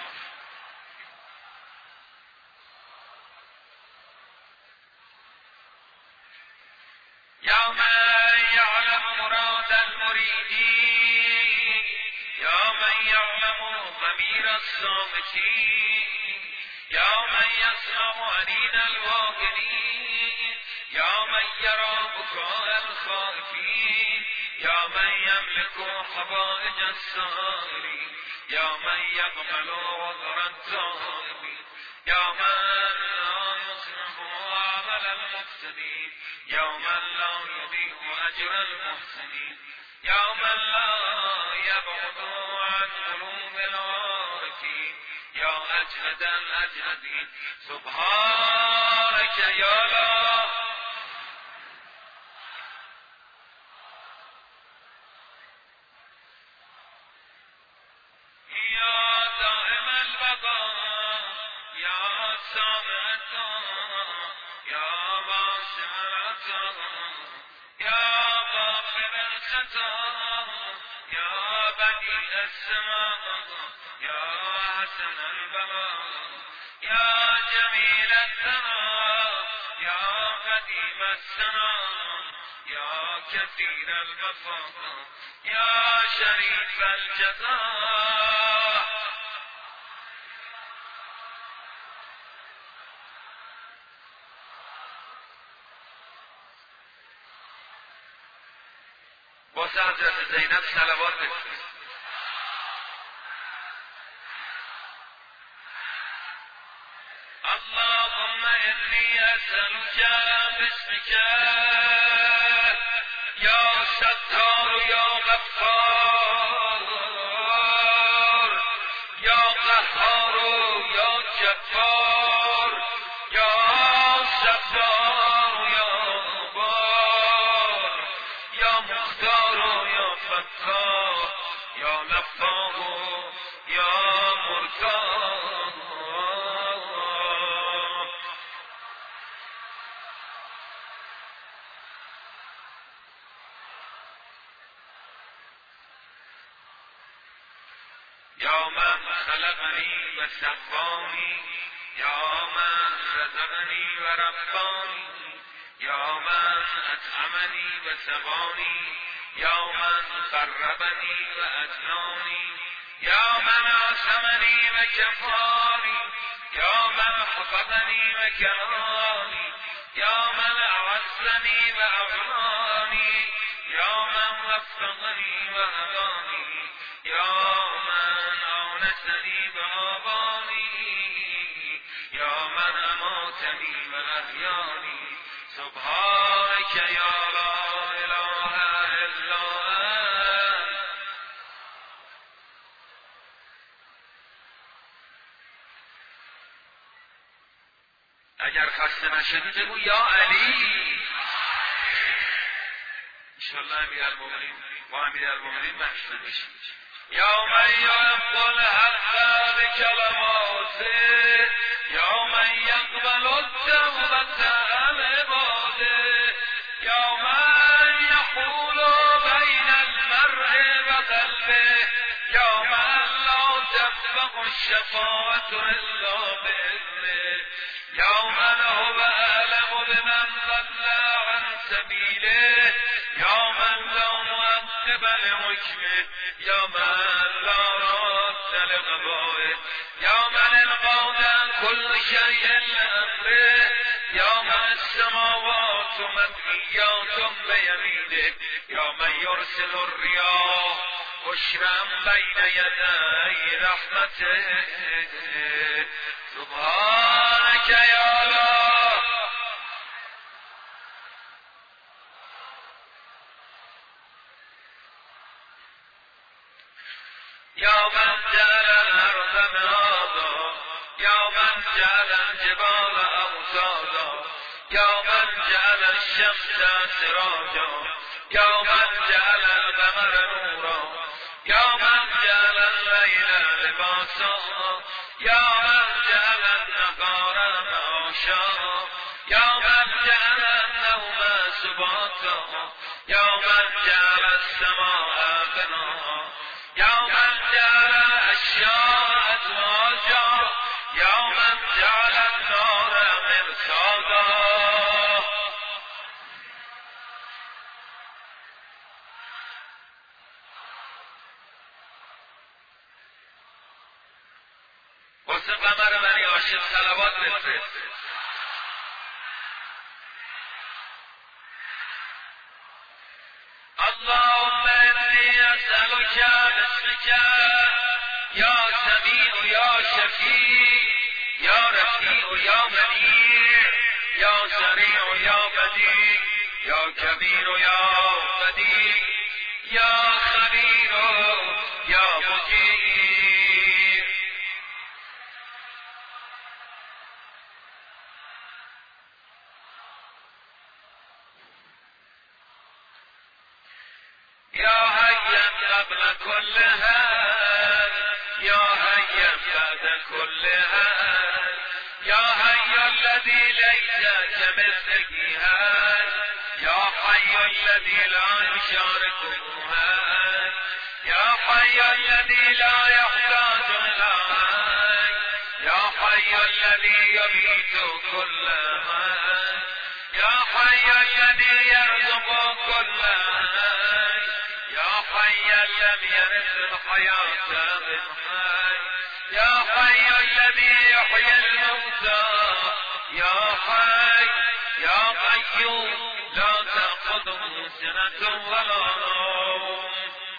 يا من يعلم مراد المريدين يا من يعلم ضمير الصامتين يا من يسمع أنين الواقدين يا من يرى بكاء الخائفين يا من يملك حوائج السائلين يا من يقبل عذر التائبين يا من لا يصلح عمل المفسدين يا من لا يضيع أجر المحسنين يا من لا يبعد عن قلوب العارفين يا أجهد الأجهدين سبحانك يا الله يا دائم البقاء يا سامع الدعاء يا واسع العطاء يا غافر الخطا يا بديع السماء يا حسن البلاء يا جميل الثناء يا قديم الثناء يا كثير الوفاء يا شريف الجزاء واسه حضرت زینب صلوات بفرست اللهم إني أسألك باسمك يا ستار يا غفار يا قهار يا جبار يا ستار يا بار يا مختار يا فتاح يا لفاظ يا مرتاح يا من خلقني وسواني يا من رزقني ورباني يا من أطعمني وسقاني يا من قربني وأدناني يا من عصمني وكفاني يا من حفظني وكراني يا من أعزني وأغناني يا من وفقني وهداني يا من أونسني بآباني يا من أماتني وأحياني سبحانك يا لا إله إلا أنت اگر خسته نشدی بگو یا علی انشاءالله امیرالمومنین با امیرالمومنین مشهور بشیم یا من یحب الحق بکلماته یا من یقبل التوبة عن عباده یا من یحول بین المرء و قلبه یا من لا تنفع الشفاعة الا بإذنه یا من هو أعلم بمن ضل عن سبيله یا من لا مؤقب لحكمه یا من لا راد لقضائه یا من القادر عن كل شيء لأمره یا من السماوات مطويات بيمينه یا من يرسل الرياح بشرا بين يدي رحمته سبحانك يا الله يا من جعل الأرض مهادا يا من جعل الجبال أوتادا يا من جعل الشمس سراجا یا من جعل القمر نورا یا من جعل الليل لباسا یا من جعل النهار معاشا یا من جعل النوم سباتا یا من جعل السماء بناء یا من جعل الاشیاء ازواجا یا من جعل النار مرصادا. واسه قمر بنی هاشم صلوات بفرست. اللهم انی اسألک باسمک یا سمیع یا شفیع یا رفیع یا منیع یا سریع یا بدیع یا کبیر یا بدیع یا خبیر یا مجیر. یا حیا قبل كل هاد یا حیا بعد كل هاد یا حی الذی لیس کمثله هاد یا حی الذی لا یشارکه هاد یا حی الذی لا یحتاج الی حی یا حی الذی یمیت كل حی یا حی الذی یرزق كل حی یا حی لم يرث الحیاة من حی یا حی الذی یحیی الموتى یا حی یا قیوم لا تأخذه سنة ولا نوم.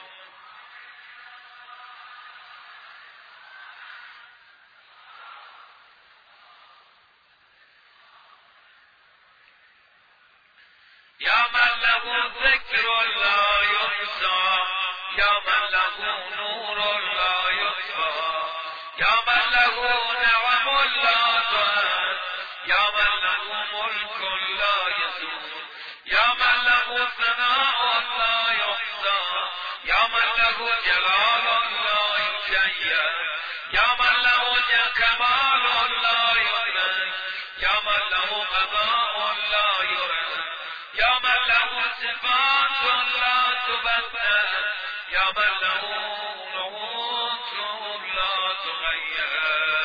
یا من له ذکر لا يحصى یا من له نور لا يطفى یا من له نعم لا تعد یا من له ملك لا يزول یا من له ثناء لا يحصى یا من له جلال لا يشيد یا من له كمال لا يدرك یا من له قضاء لا يرد یا من له صفات لا تبدل یا من له نعوت لا تغیر.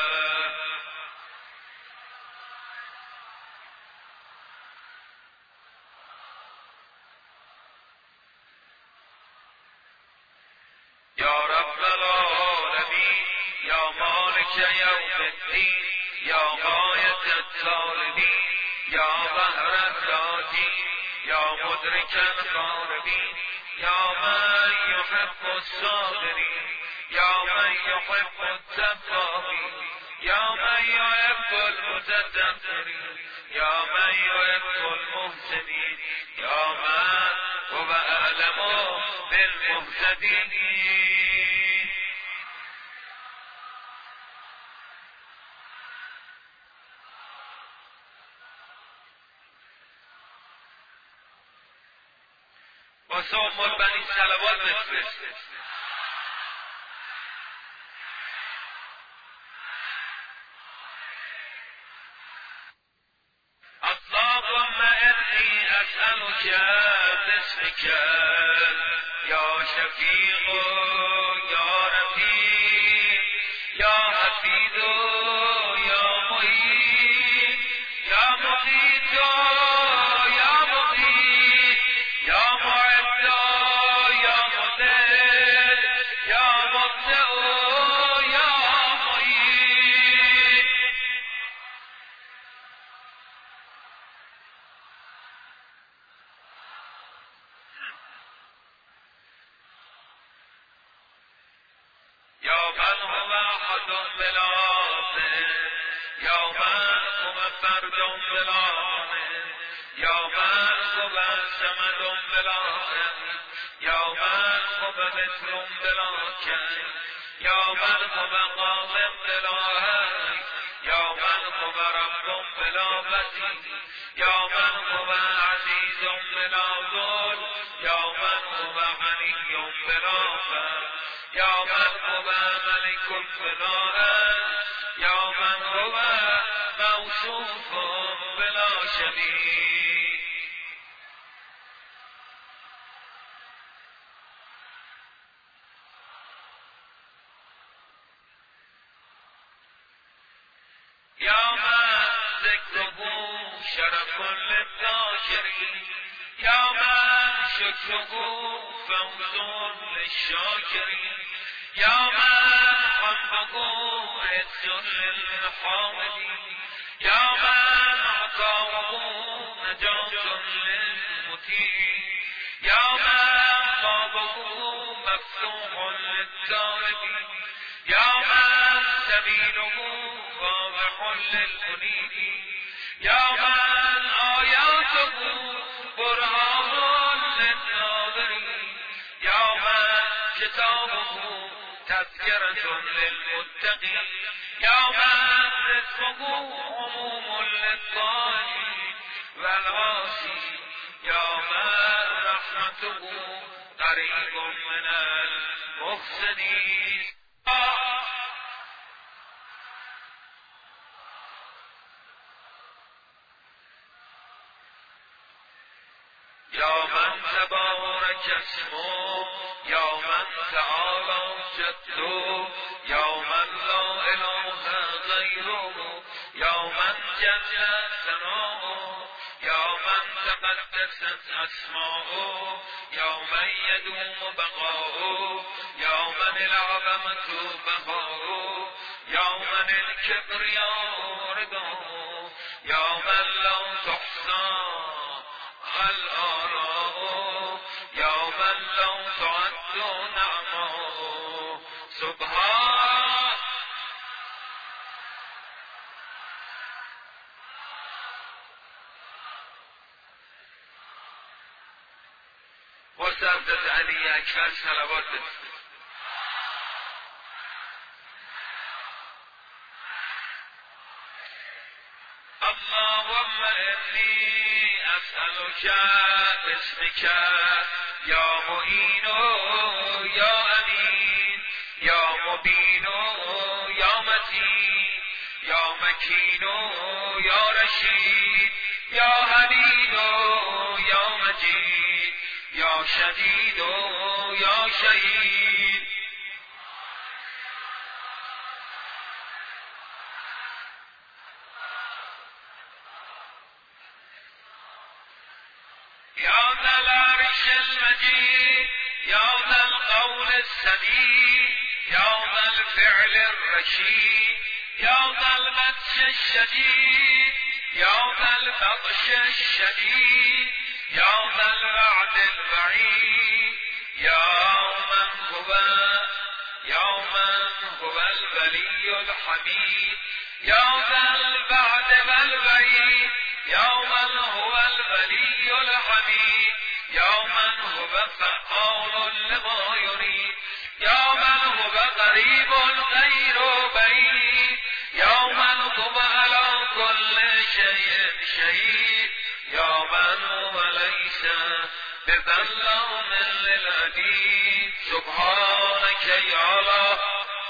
یا رب العالمین یا مالک یوم الدین یا غایت الطالبین یا بحر الذاتین یا مدرک القاربین یا من یحب الصابرین یا من یحب التوابین یا من یحب المتدبرین یا من یحب المحسنین یا من هو اعلم بالمهتدین. واسه ام البنین صلوات بفرست. اللهم انی اسألک باسمک یا شفیع یا رفیع یا حفیظ یا معین یا مقیت یا مقیت یا معد یا مدل یا مبدع یا معین. یا من هو احد بلا ذر یا من هو فرد بلا من یا من هو صمد بلا غنی یا من هو بکر بلا کی یا من هو قادم بلا حی یا من هو رب بلا بدیل یا من هو عزیز خلافه یا من هو ملك البلاء یا من هو موصوف بلا شبیه. یا من ذکره شرف للذاکرین یا من شکره فوز للشاکرین یا من حمده عز للحامدین یا من عطاؤه نجات للمطیعین یا من بابه مفتوح للطالبین یا من سبیله واضح للمنیبین یا من آیاته برهان للناظرین یا من کتابه تذکرة للمتقین یا من رزقه عموم للطالبین والعاصین یا من رحمته قریب من المحسنین. یا من تبارک اسمه یا من تعالی جده یا من لا اله غیره یا من جل ثناؤه یا من تقدست اسماؤه یا من یدوم بقاؤه یا من العظمة بهاؤه یا من الکبریاء رداؤه یا من لا تحصى الآلاء یا من لا تعد نعماء. سبحان وسعدت علی اکبر صلوات بفرست. اللهم انی اسألك باسمك یا معین یا امین یا مبین یا متین یا مکین یا رشید یا حمید یا مجید یا شدید یا شهید. یا ذا العرش المجید یا ذا القول السدید یا ذا الفعل الرشید یا ذا البطش الشدید یا ذا البطش الشدید یا ذا الوعد الوعید یا من هو الولی الحمید یا ذا الوعد والوعید یا من هو الولی الحمید یا من هو فعال لما یرید یا من هو قریب غیر بعید یا من هو علی کل شیء شهید یا من هو لیس بظلام للعبید. سبحانک یا الله.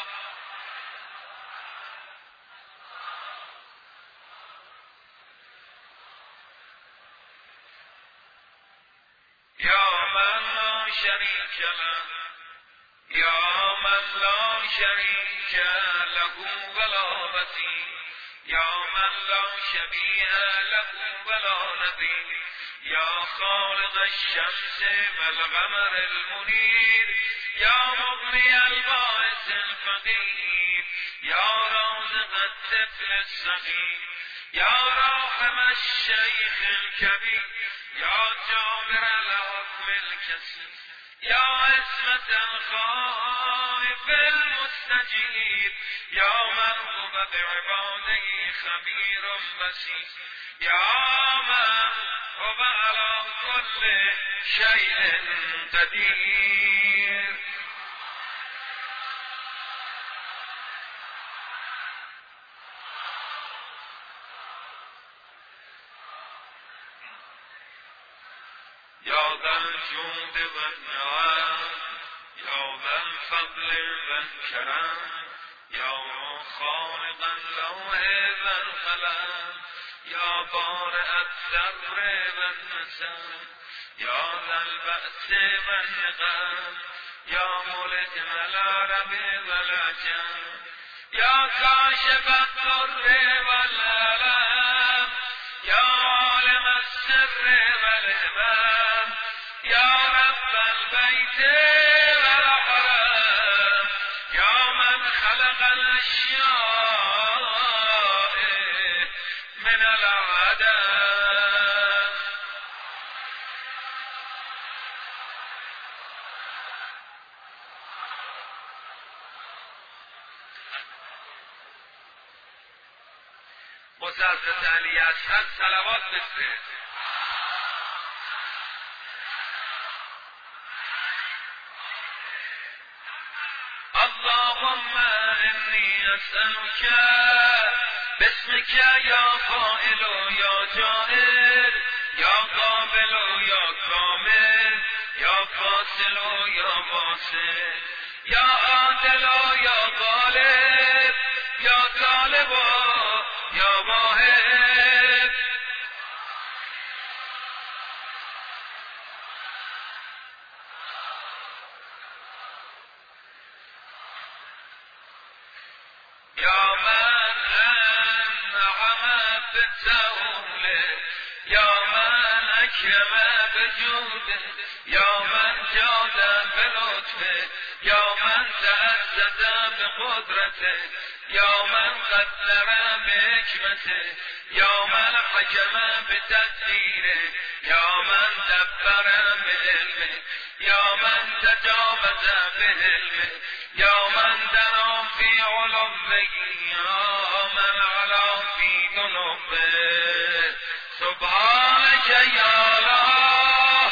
یا من لا شریک له یا من لا شریک له ولا مثیل یا من لا شبیه له ولا نظیر یا خالق الشمس والقمر المنیر یا مغنی الباعث الفقیر یا رازق الطفل الصغیر یا راحم الشیخ الکبیر یا جابر الحكم الكسر یا عصمت الخائف المستجير یا من هو بعباده خبیر بصیر یا من هو على كل شيء قدیر. یا ذا الجود والنعم یا ذا الفضل والکرم یا خالق اللوح والقلم یا بارئ الصبر والنسم یا ذا البأس والنقم یا ملجم العرب والعجم یا کاشف الضر والألم یا عالم السر والهمم یا رب البيت والحرم یا من خلق الاشیاء من العدم. حضرت علی اصغر صلوات بفرست. اللهم انی اسألک باسمک یا فاعل یا جاعل یا قابل یا کامل یا فاصل یا واصل یا عادل یا غالب یا طالب یا واحد. یا من انعم بالتوله یا من اکرم بجوده یا من جاد بلطفه یا من تعزز بقدرته یا من قدر بحکمته یا من حکم بتدبیره یا من دبر بعلمه یا من تجاوز بعلمه یا من دنا فی علوه یا من علا فی دنوه. سبحانک یا الله.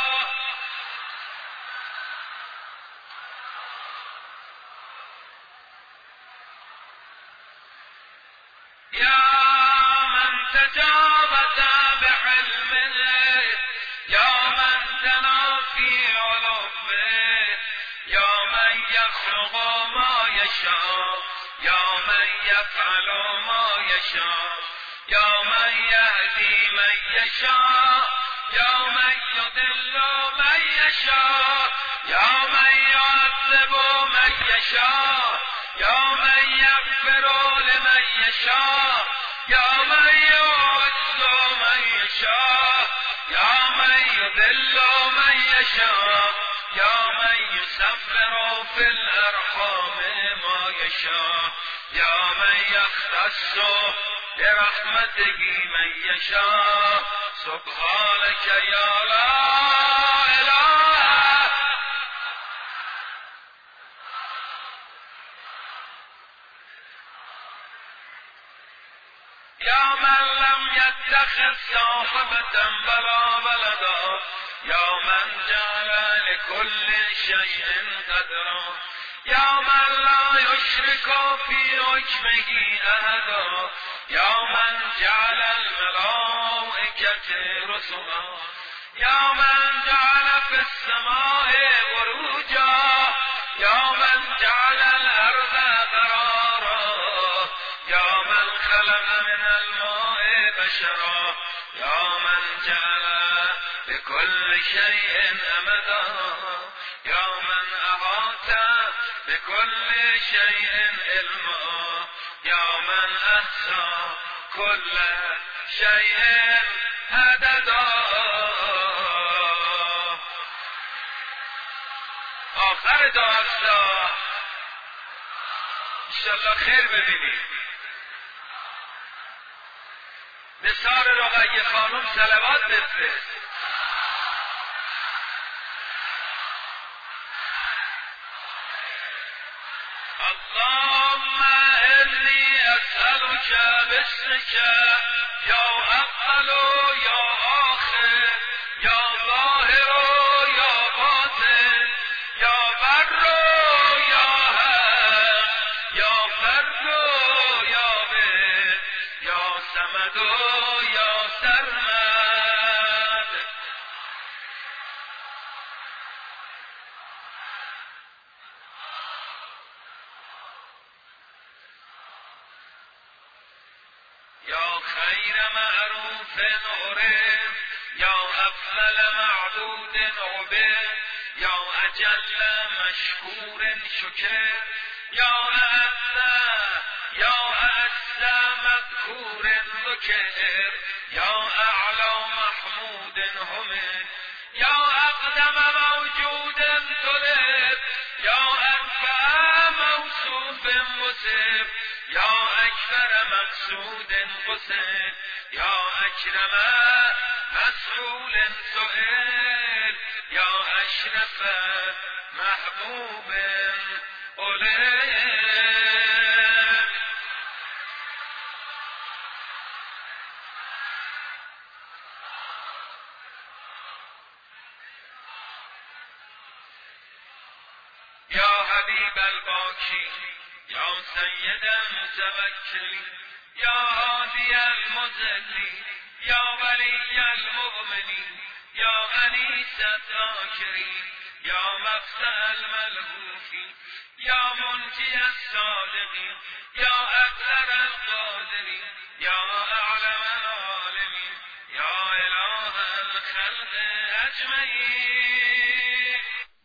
یا من تجاوز بعلمه یا من دنا فی علوه یا من یخلق ما یشاء یا من یفعل ما یشاء یا من یهدی من یشاء یا من یضل من یشاء یا من یعذب من یشاء یا من یغفر لمن یشاء یا من یعز من یشاء یا من یضل من یشاء یا من یصبر فی الارحام ما یشاء یا من یختص برحمته من یشاء. سبحانک یا لا اله. یا من لم یتخذ صاحبة ولا ولدا یا من جعل لكل شیء قدرا یا من لا یشرک فی حکمه احدا یا من جعل الملائکة رسلا یا من جعل فی السماء بروجا یا من جعل الارض قرارا یا من خلق من الماء بشرا یا من جعل بكل شيء امدا یا من احاط بكل شيء علما یا من احصى كل شيء عددا. آخر داستان انشالله خیر ببینید. نثار رقیه خانم صلوات بفرست. اللهم انی اسألک باسمک یا اول یا آخر یا ظاهر یا باطن یا بر یا حق یا فرد یا بر یا صمد یا سرمد. یا خیر معروف عرف یا افضل معبود عبد یا اجل مشکور شکر یا اعز مذکور ذکر یا اعلی محمود حمد یا اقدم موجود طلب یا انفع موصوف وصف یا اکبر مقصود قصد یا اکرم مسئول سئل یا اشرف محبوب علم. یا حبیب الباکی یا سید المتوکلی یا هادی المذلی یا ولی المؤمنین یا انیس الذاکرین یا مفزع الملهوفین یا منجی الصادقین یا اکبر القادرین یا اعلم العالمین یا اله الخلق اجمعین.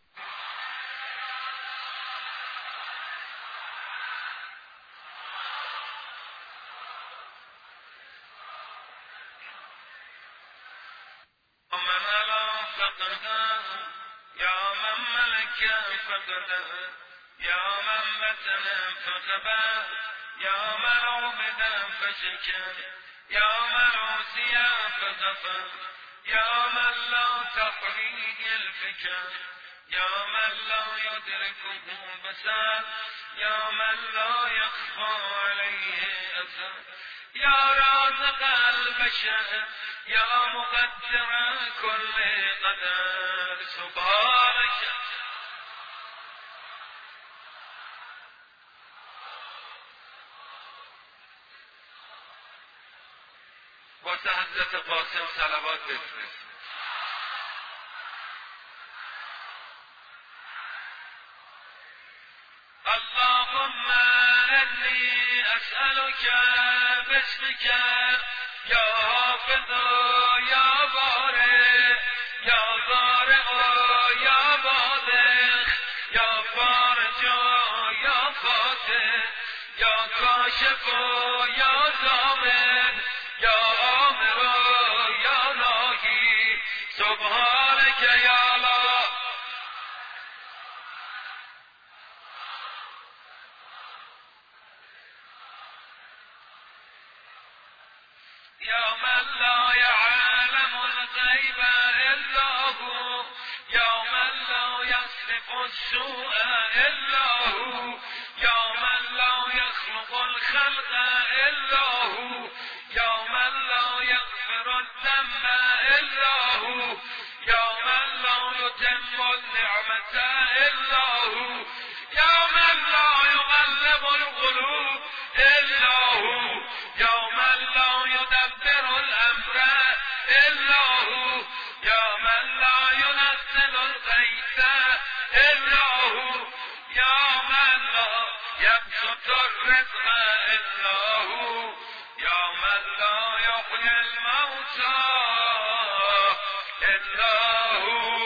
من علا فقده یا من ملک فقده یا من بطن فقبه یا من عبد فشکر یا من عصی فغفر یا من لا تحریه الفکر یا من لا یدرکه بصر یا من لا یخفى علیه اثر یا رازق البشر یا مقدر کل قدر سبحانک. واسه حضرت قاسم صلوات بفرست. اللهم انی اسألک باسمک یا حافظ یا بارئ یا ضارع یا واضح یا فارج یا فاتح یا کاشف یا ضامن یا آمر یا ناهی سبحانک یا الله. یا من لا یعلم الغیب الا هو یا من لا یصرف السوء الا هو یا من لا یخلق الخلق الا هو یا من لا یغفر الذنب الا هو یا من لا یتم النعمة الا هو یا من لا یقلب القلوب الا هو یا من لا یدبر الامر الا هو یا من لا ينزل الغیث الا هو یا من لا یبسط الرزق الا هو یا من لا یحیی الموتى الا هو.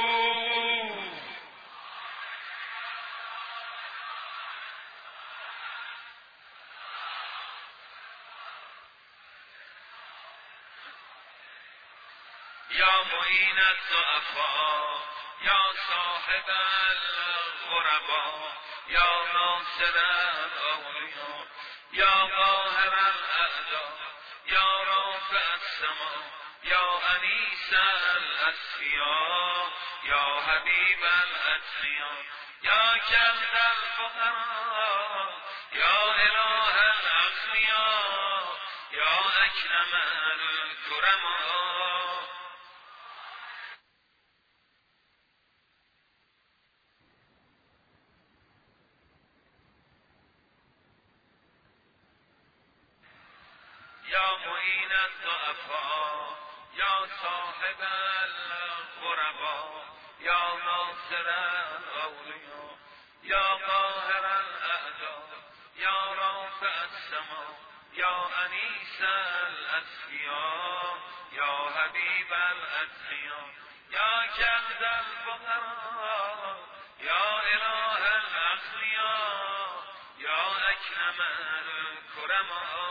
یا معین الضعفاء یا صاحب الغرباء یا ناصر الاولیاء یا قاهر الاعداء یا رافع السماء یا انیس الاصفیاء یا حبیب الاتقیاء یا کنز الفقراء یا اله الاغنیاء یا اکرم الکرماء. یا معین الضعفاء یا صاحب الغرباء یا ناصر الاولیاء یا قاهر الاعداء یا رافع السماء یا انیس الاسفیا یا حبیب الاتقیا یا کنز الفقرا یا اله الاخلیا یا اکرم الکرما.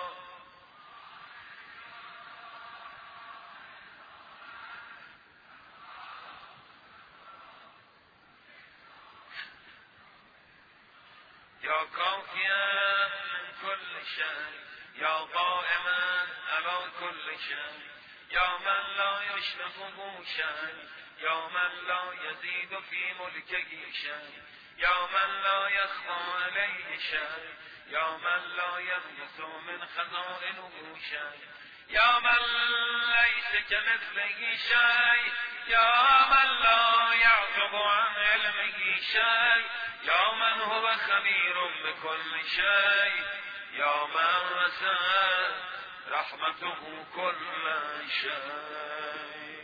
یا کافیا من کل شیء یا قائما علی کل شیء یا من لا یشرفه شیء یا من لا یزید فی ملکه شیء یا من لا یخفی علیه شیء یا من لا یغیث من خزائنه شیء یا من لیس کمثله شیء یا من لا یعزب عن علمه شیء یا من هو خبیر بكل شیء یا من وسع رحمته كل شیء.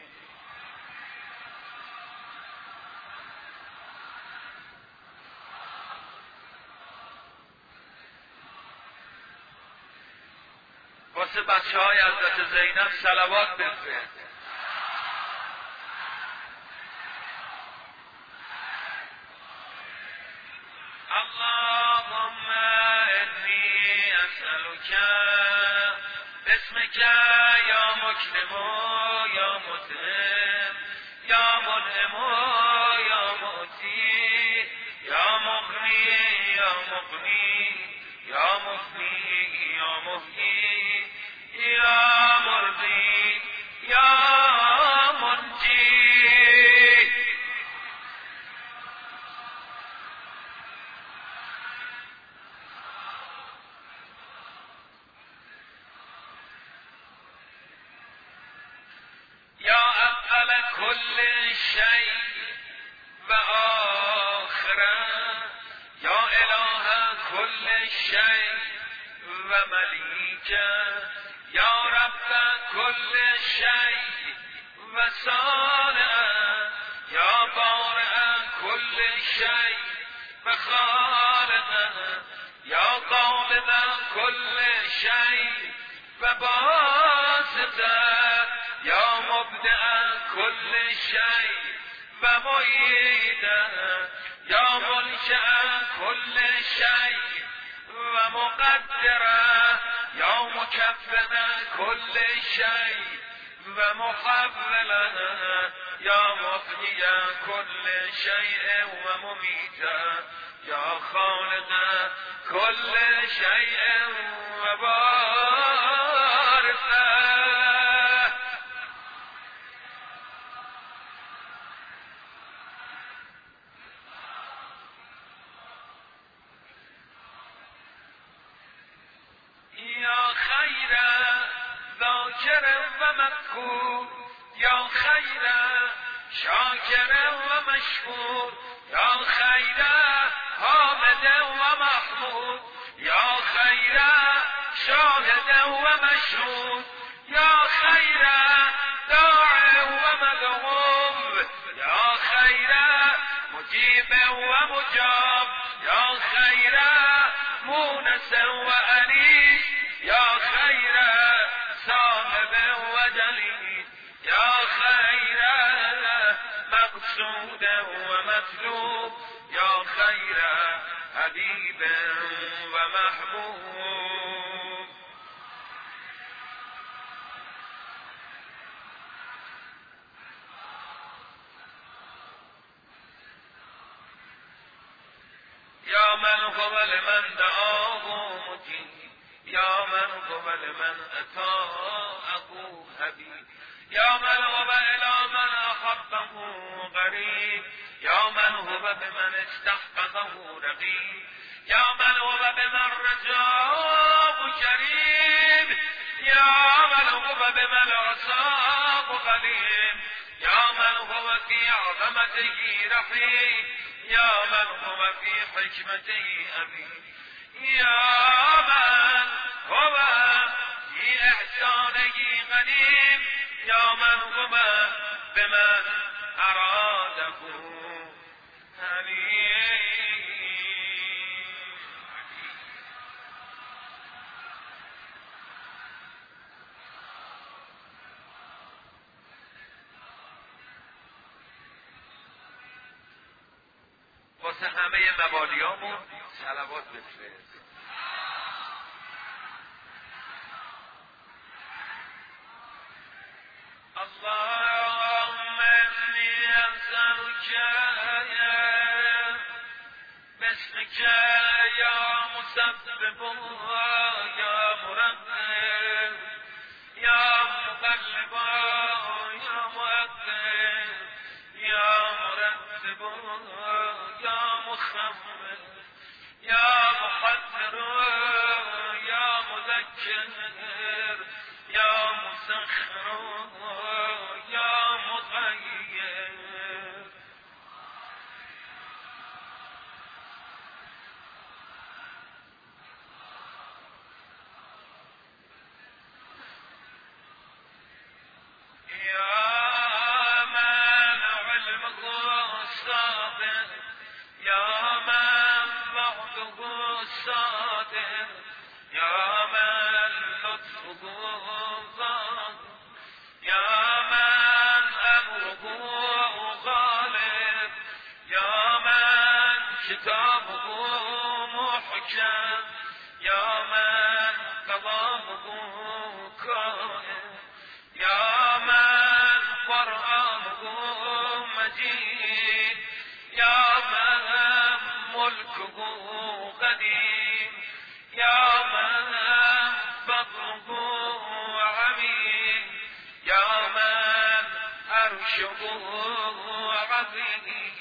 واسه بچه های حضرت زینب صلوات بفرست. اللهم انی اسألک باسمک یا مکرم یا مطعم یا منعم یا معطی یا مغنی یا مغنی یا مفنی یا محیی یا مرضی یا منجی. یا اول کل شیء و آخره یا اله کل شیء و ملیکه یا رب کل شیء و صانع یا بارع کل شیء و خالق یا قابض کل شیء و باسط یا مبدع کل شیء و معید یا منشأ کل شیء و مقدر یا مکفن کل شیء و محول یا مفنی کل شیء و ممیت یا خالق کل شیء و وارث. یا خیر ذاکر و مذکور یا خیر شاکر و مشکور یا خیر حامد و محمود یا خیر شاهد و مشهود یا خیر داع و مدعو یا خیر مجیب و مجاب یا خیر مونس و انیس یا خیر صاحب و جلیل یا خیر مقصود و مطلوب یا خیر حبیب و محبوب. یا من هو لمن دعاه مجیب یا من هو لمن اطاعه حبیب یا من هو الی من احبه قریب یا من هو بمن استحققه رقیب یا من هو بمن رجاه کریم یا من هو بمن عصاه قلیم یا من هو فی عظمته رحیم یا من هو فی حکمته امین یا من هو فی احسانه قدیم یا من هو بمن اراده حلیم. واسه همه مبالیامون صلوات بفرست. اللهم انی اسألک باسمک یا مسبب یا مرتب یا مقلب یا مؤدب یا مرتب یا مخمر یا محذر یا مذکر یا مسخر یا مغیر. كتابه محكم يا من قضاه كائن يا من قرآنه مجيد يا من ملكه قديم يا من فضله عميم يا من عرشه عظيم.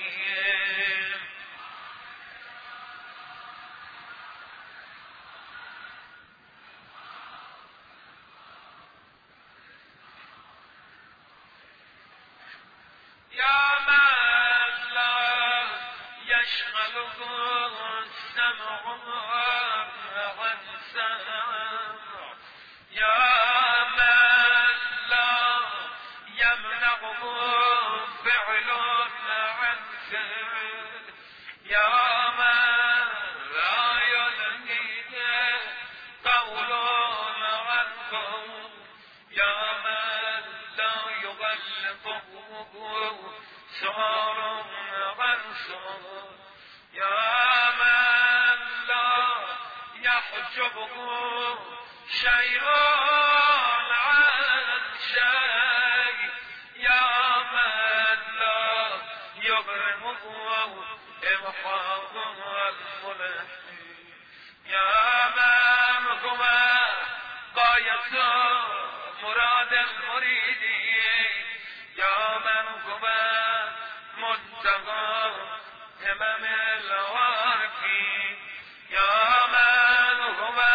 يا من لا يشغله السمع عن سمع يا من لا يمنعه فعل عن فعل يا من لا يلهيه قول عن قول يا من لا يغلطه سهر عن سهر يا من لا يحجبه شيء عن شيء يا من لا يبرمه إمحاق الملحين يا من هو غاية مراد المريدين يا من هو منتهى همم العارفين يا من هو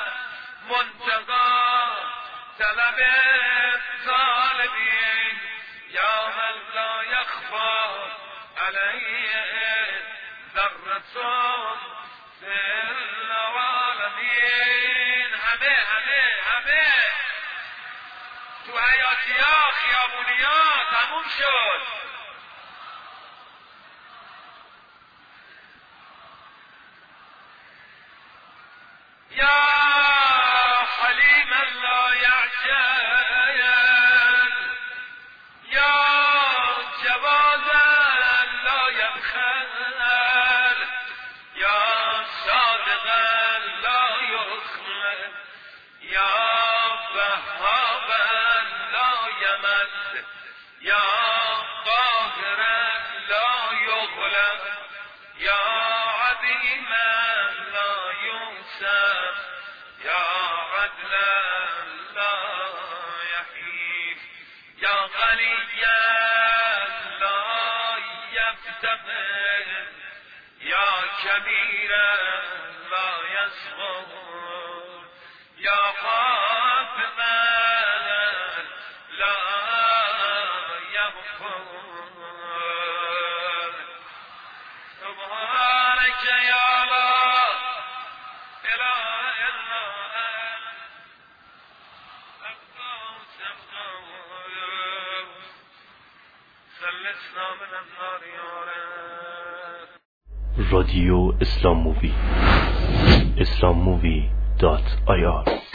منتهى طلب الطالبين يا من لا يخفى عليه ذرة في العالمين. همه تو حیاتیا خیابونیا تموم شد. یا حلیم لا یعجل یا جواد لا یبخل یا صادق لا یخمل یا وهاب لا يمد يا قاهر لا يغلب يا عظيم لا ينسب يا عدل لا يحيف يا غني لا يفتقر يا كبير لا يصغر يا حافظ لا يغفر سبحانك يا لا إله إلا أنت سلسنا من النار يا رب. رادیو اسلام مووی islammovie.ir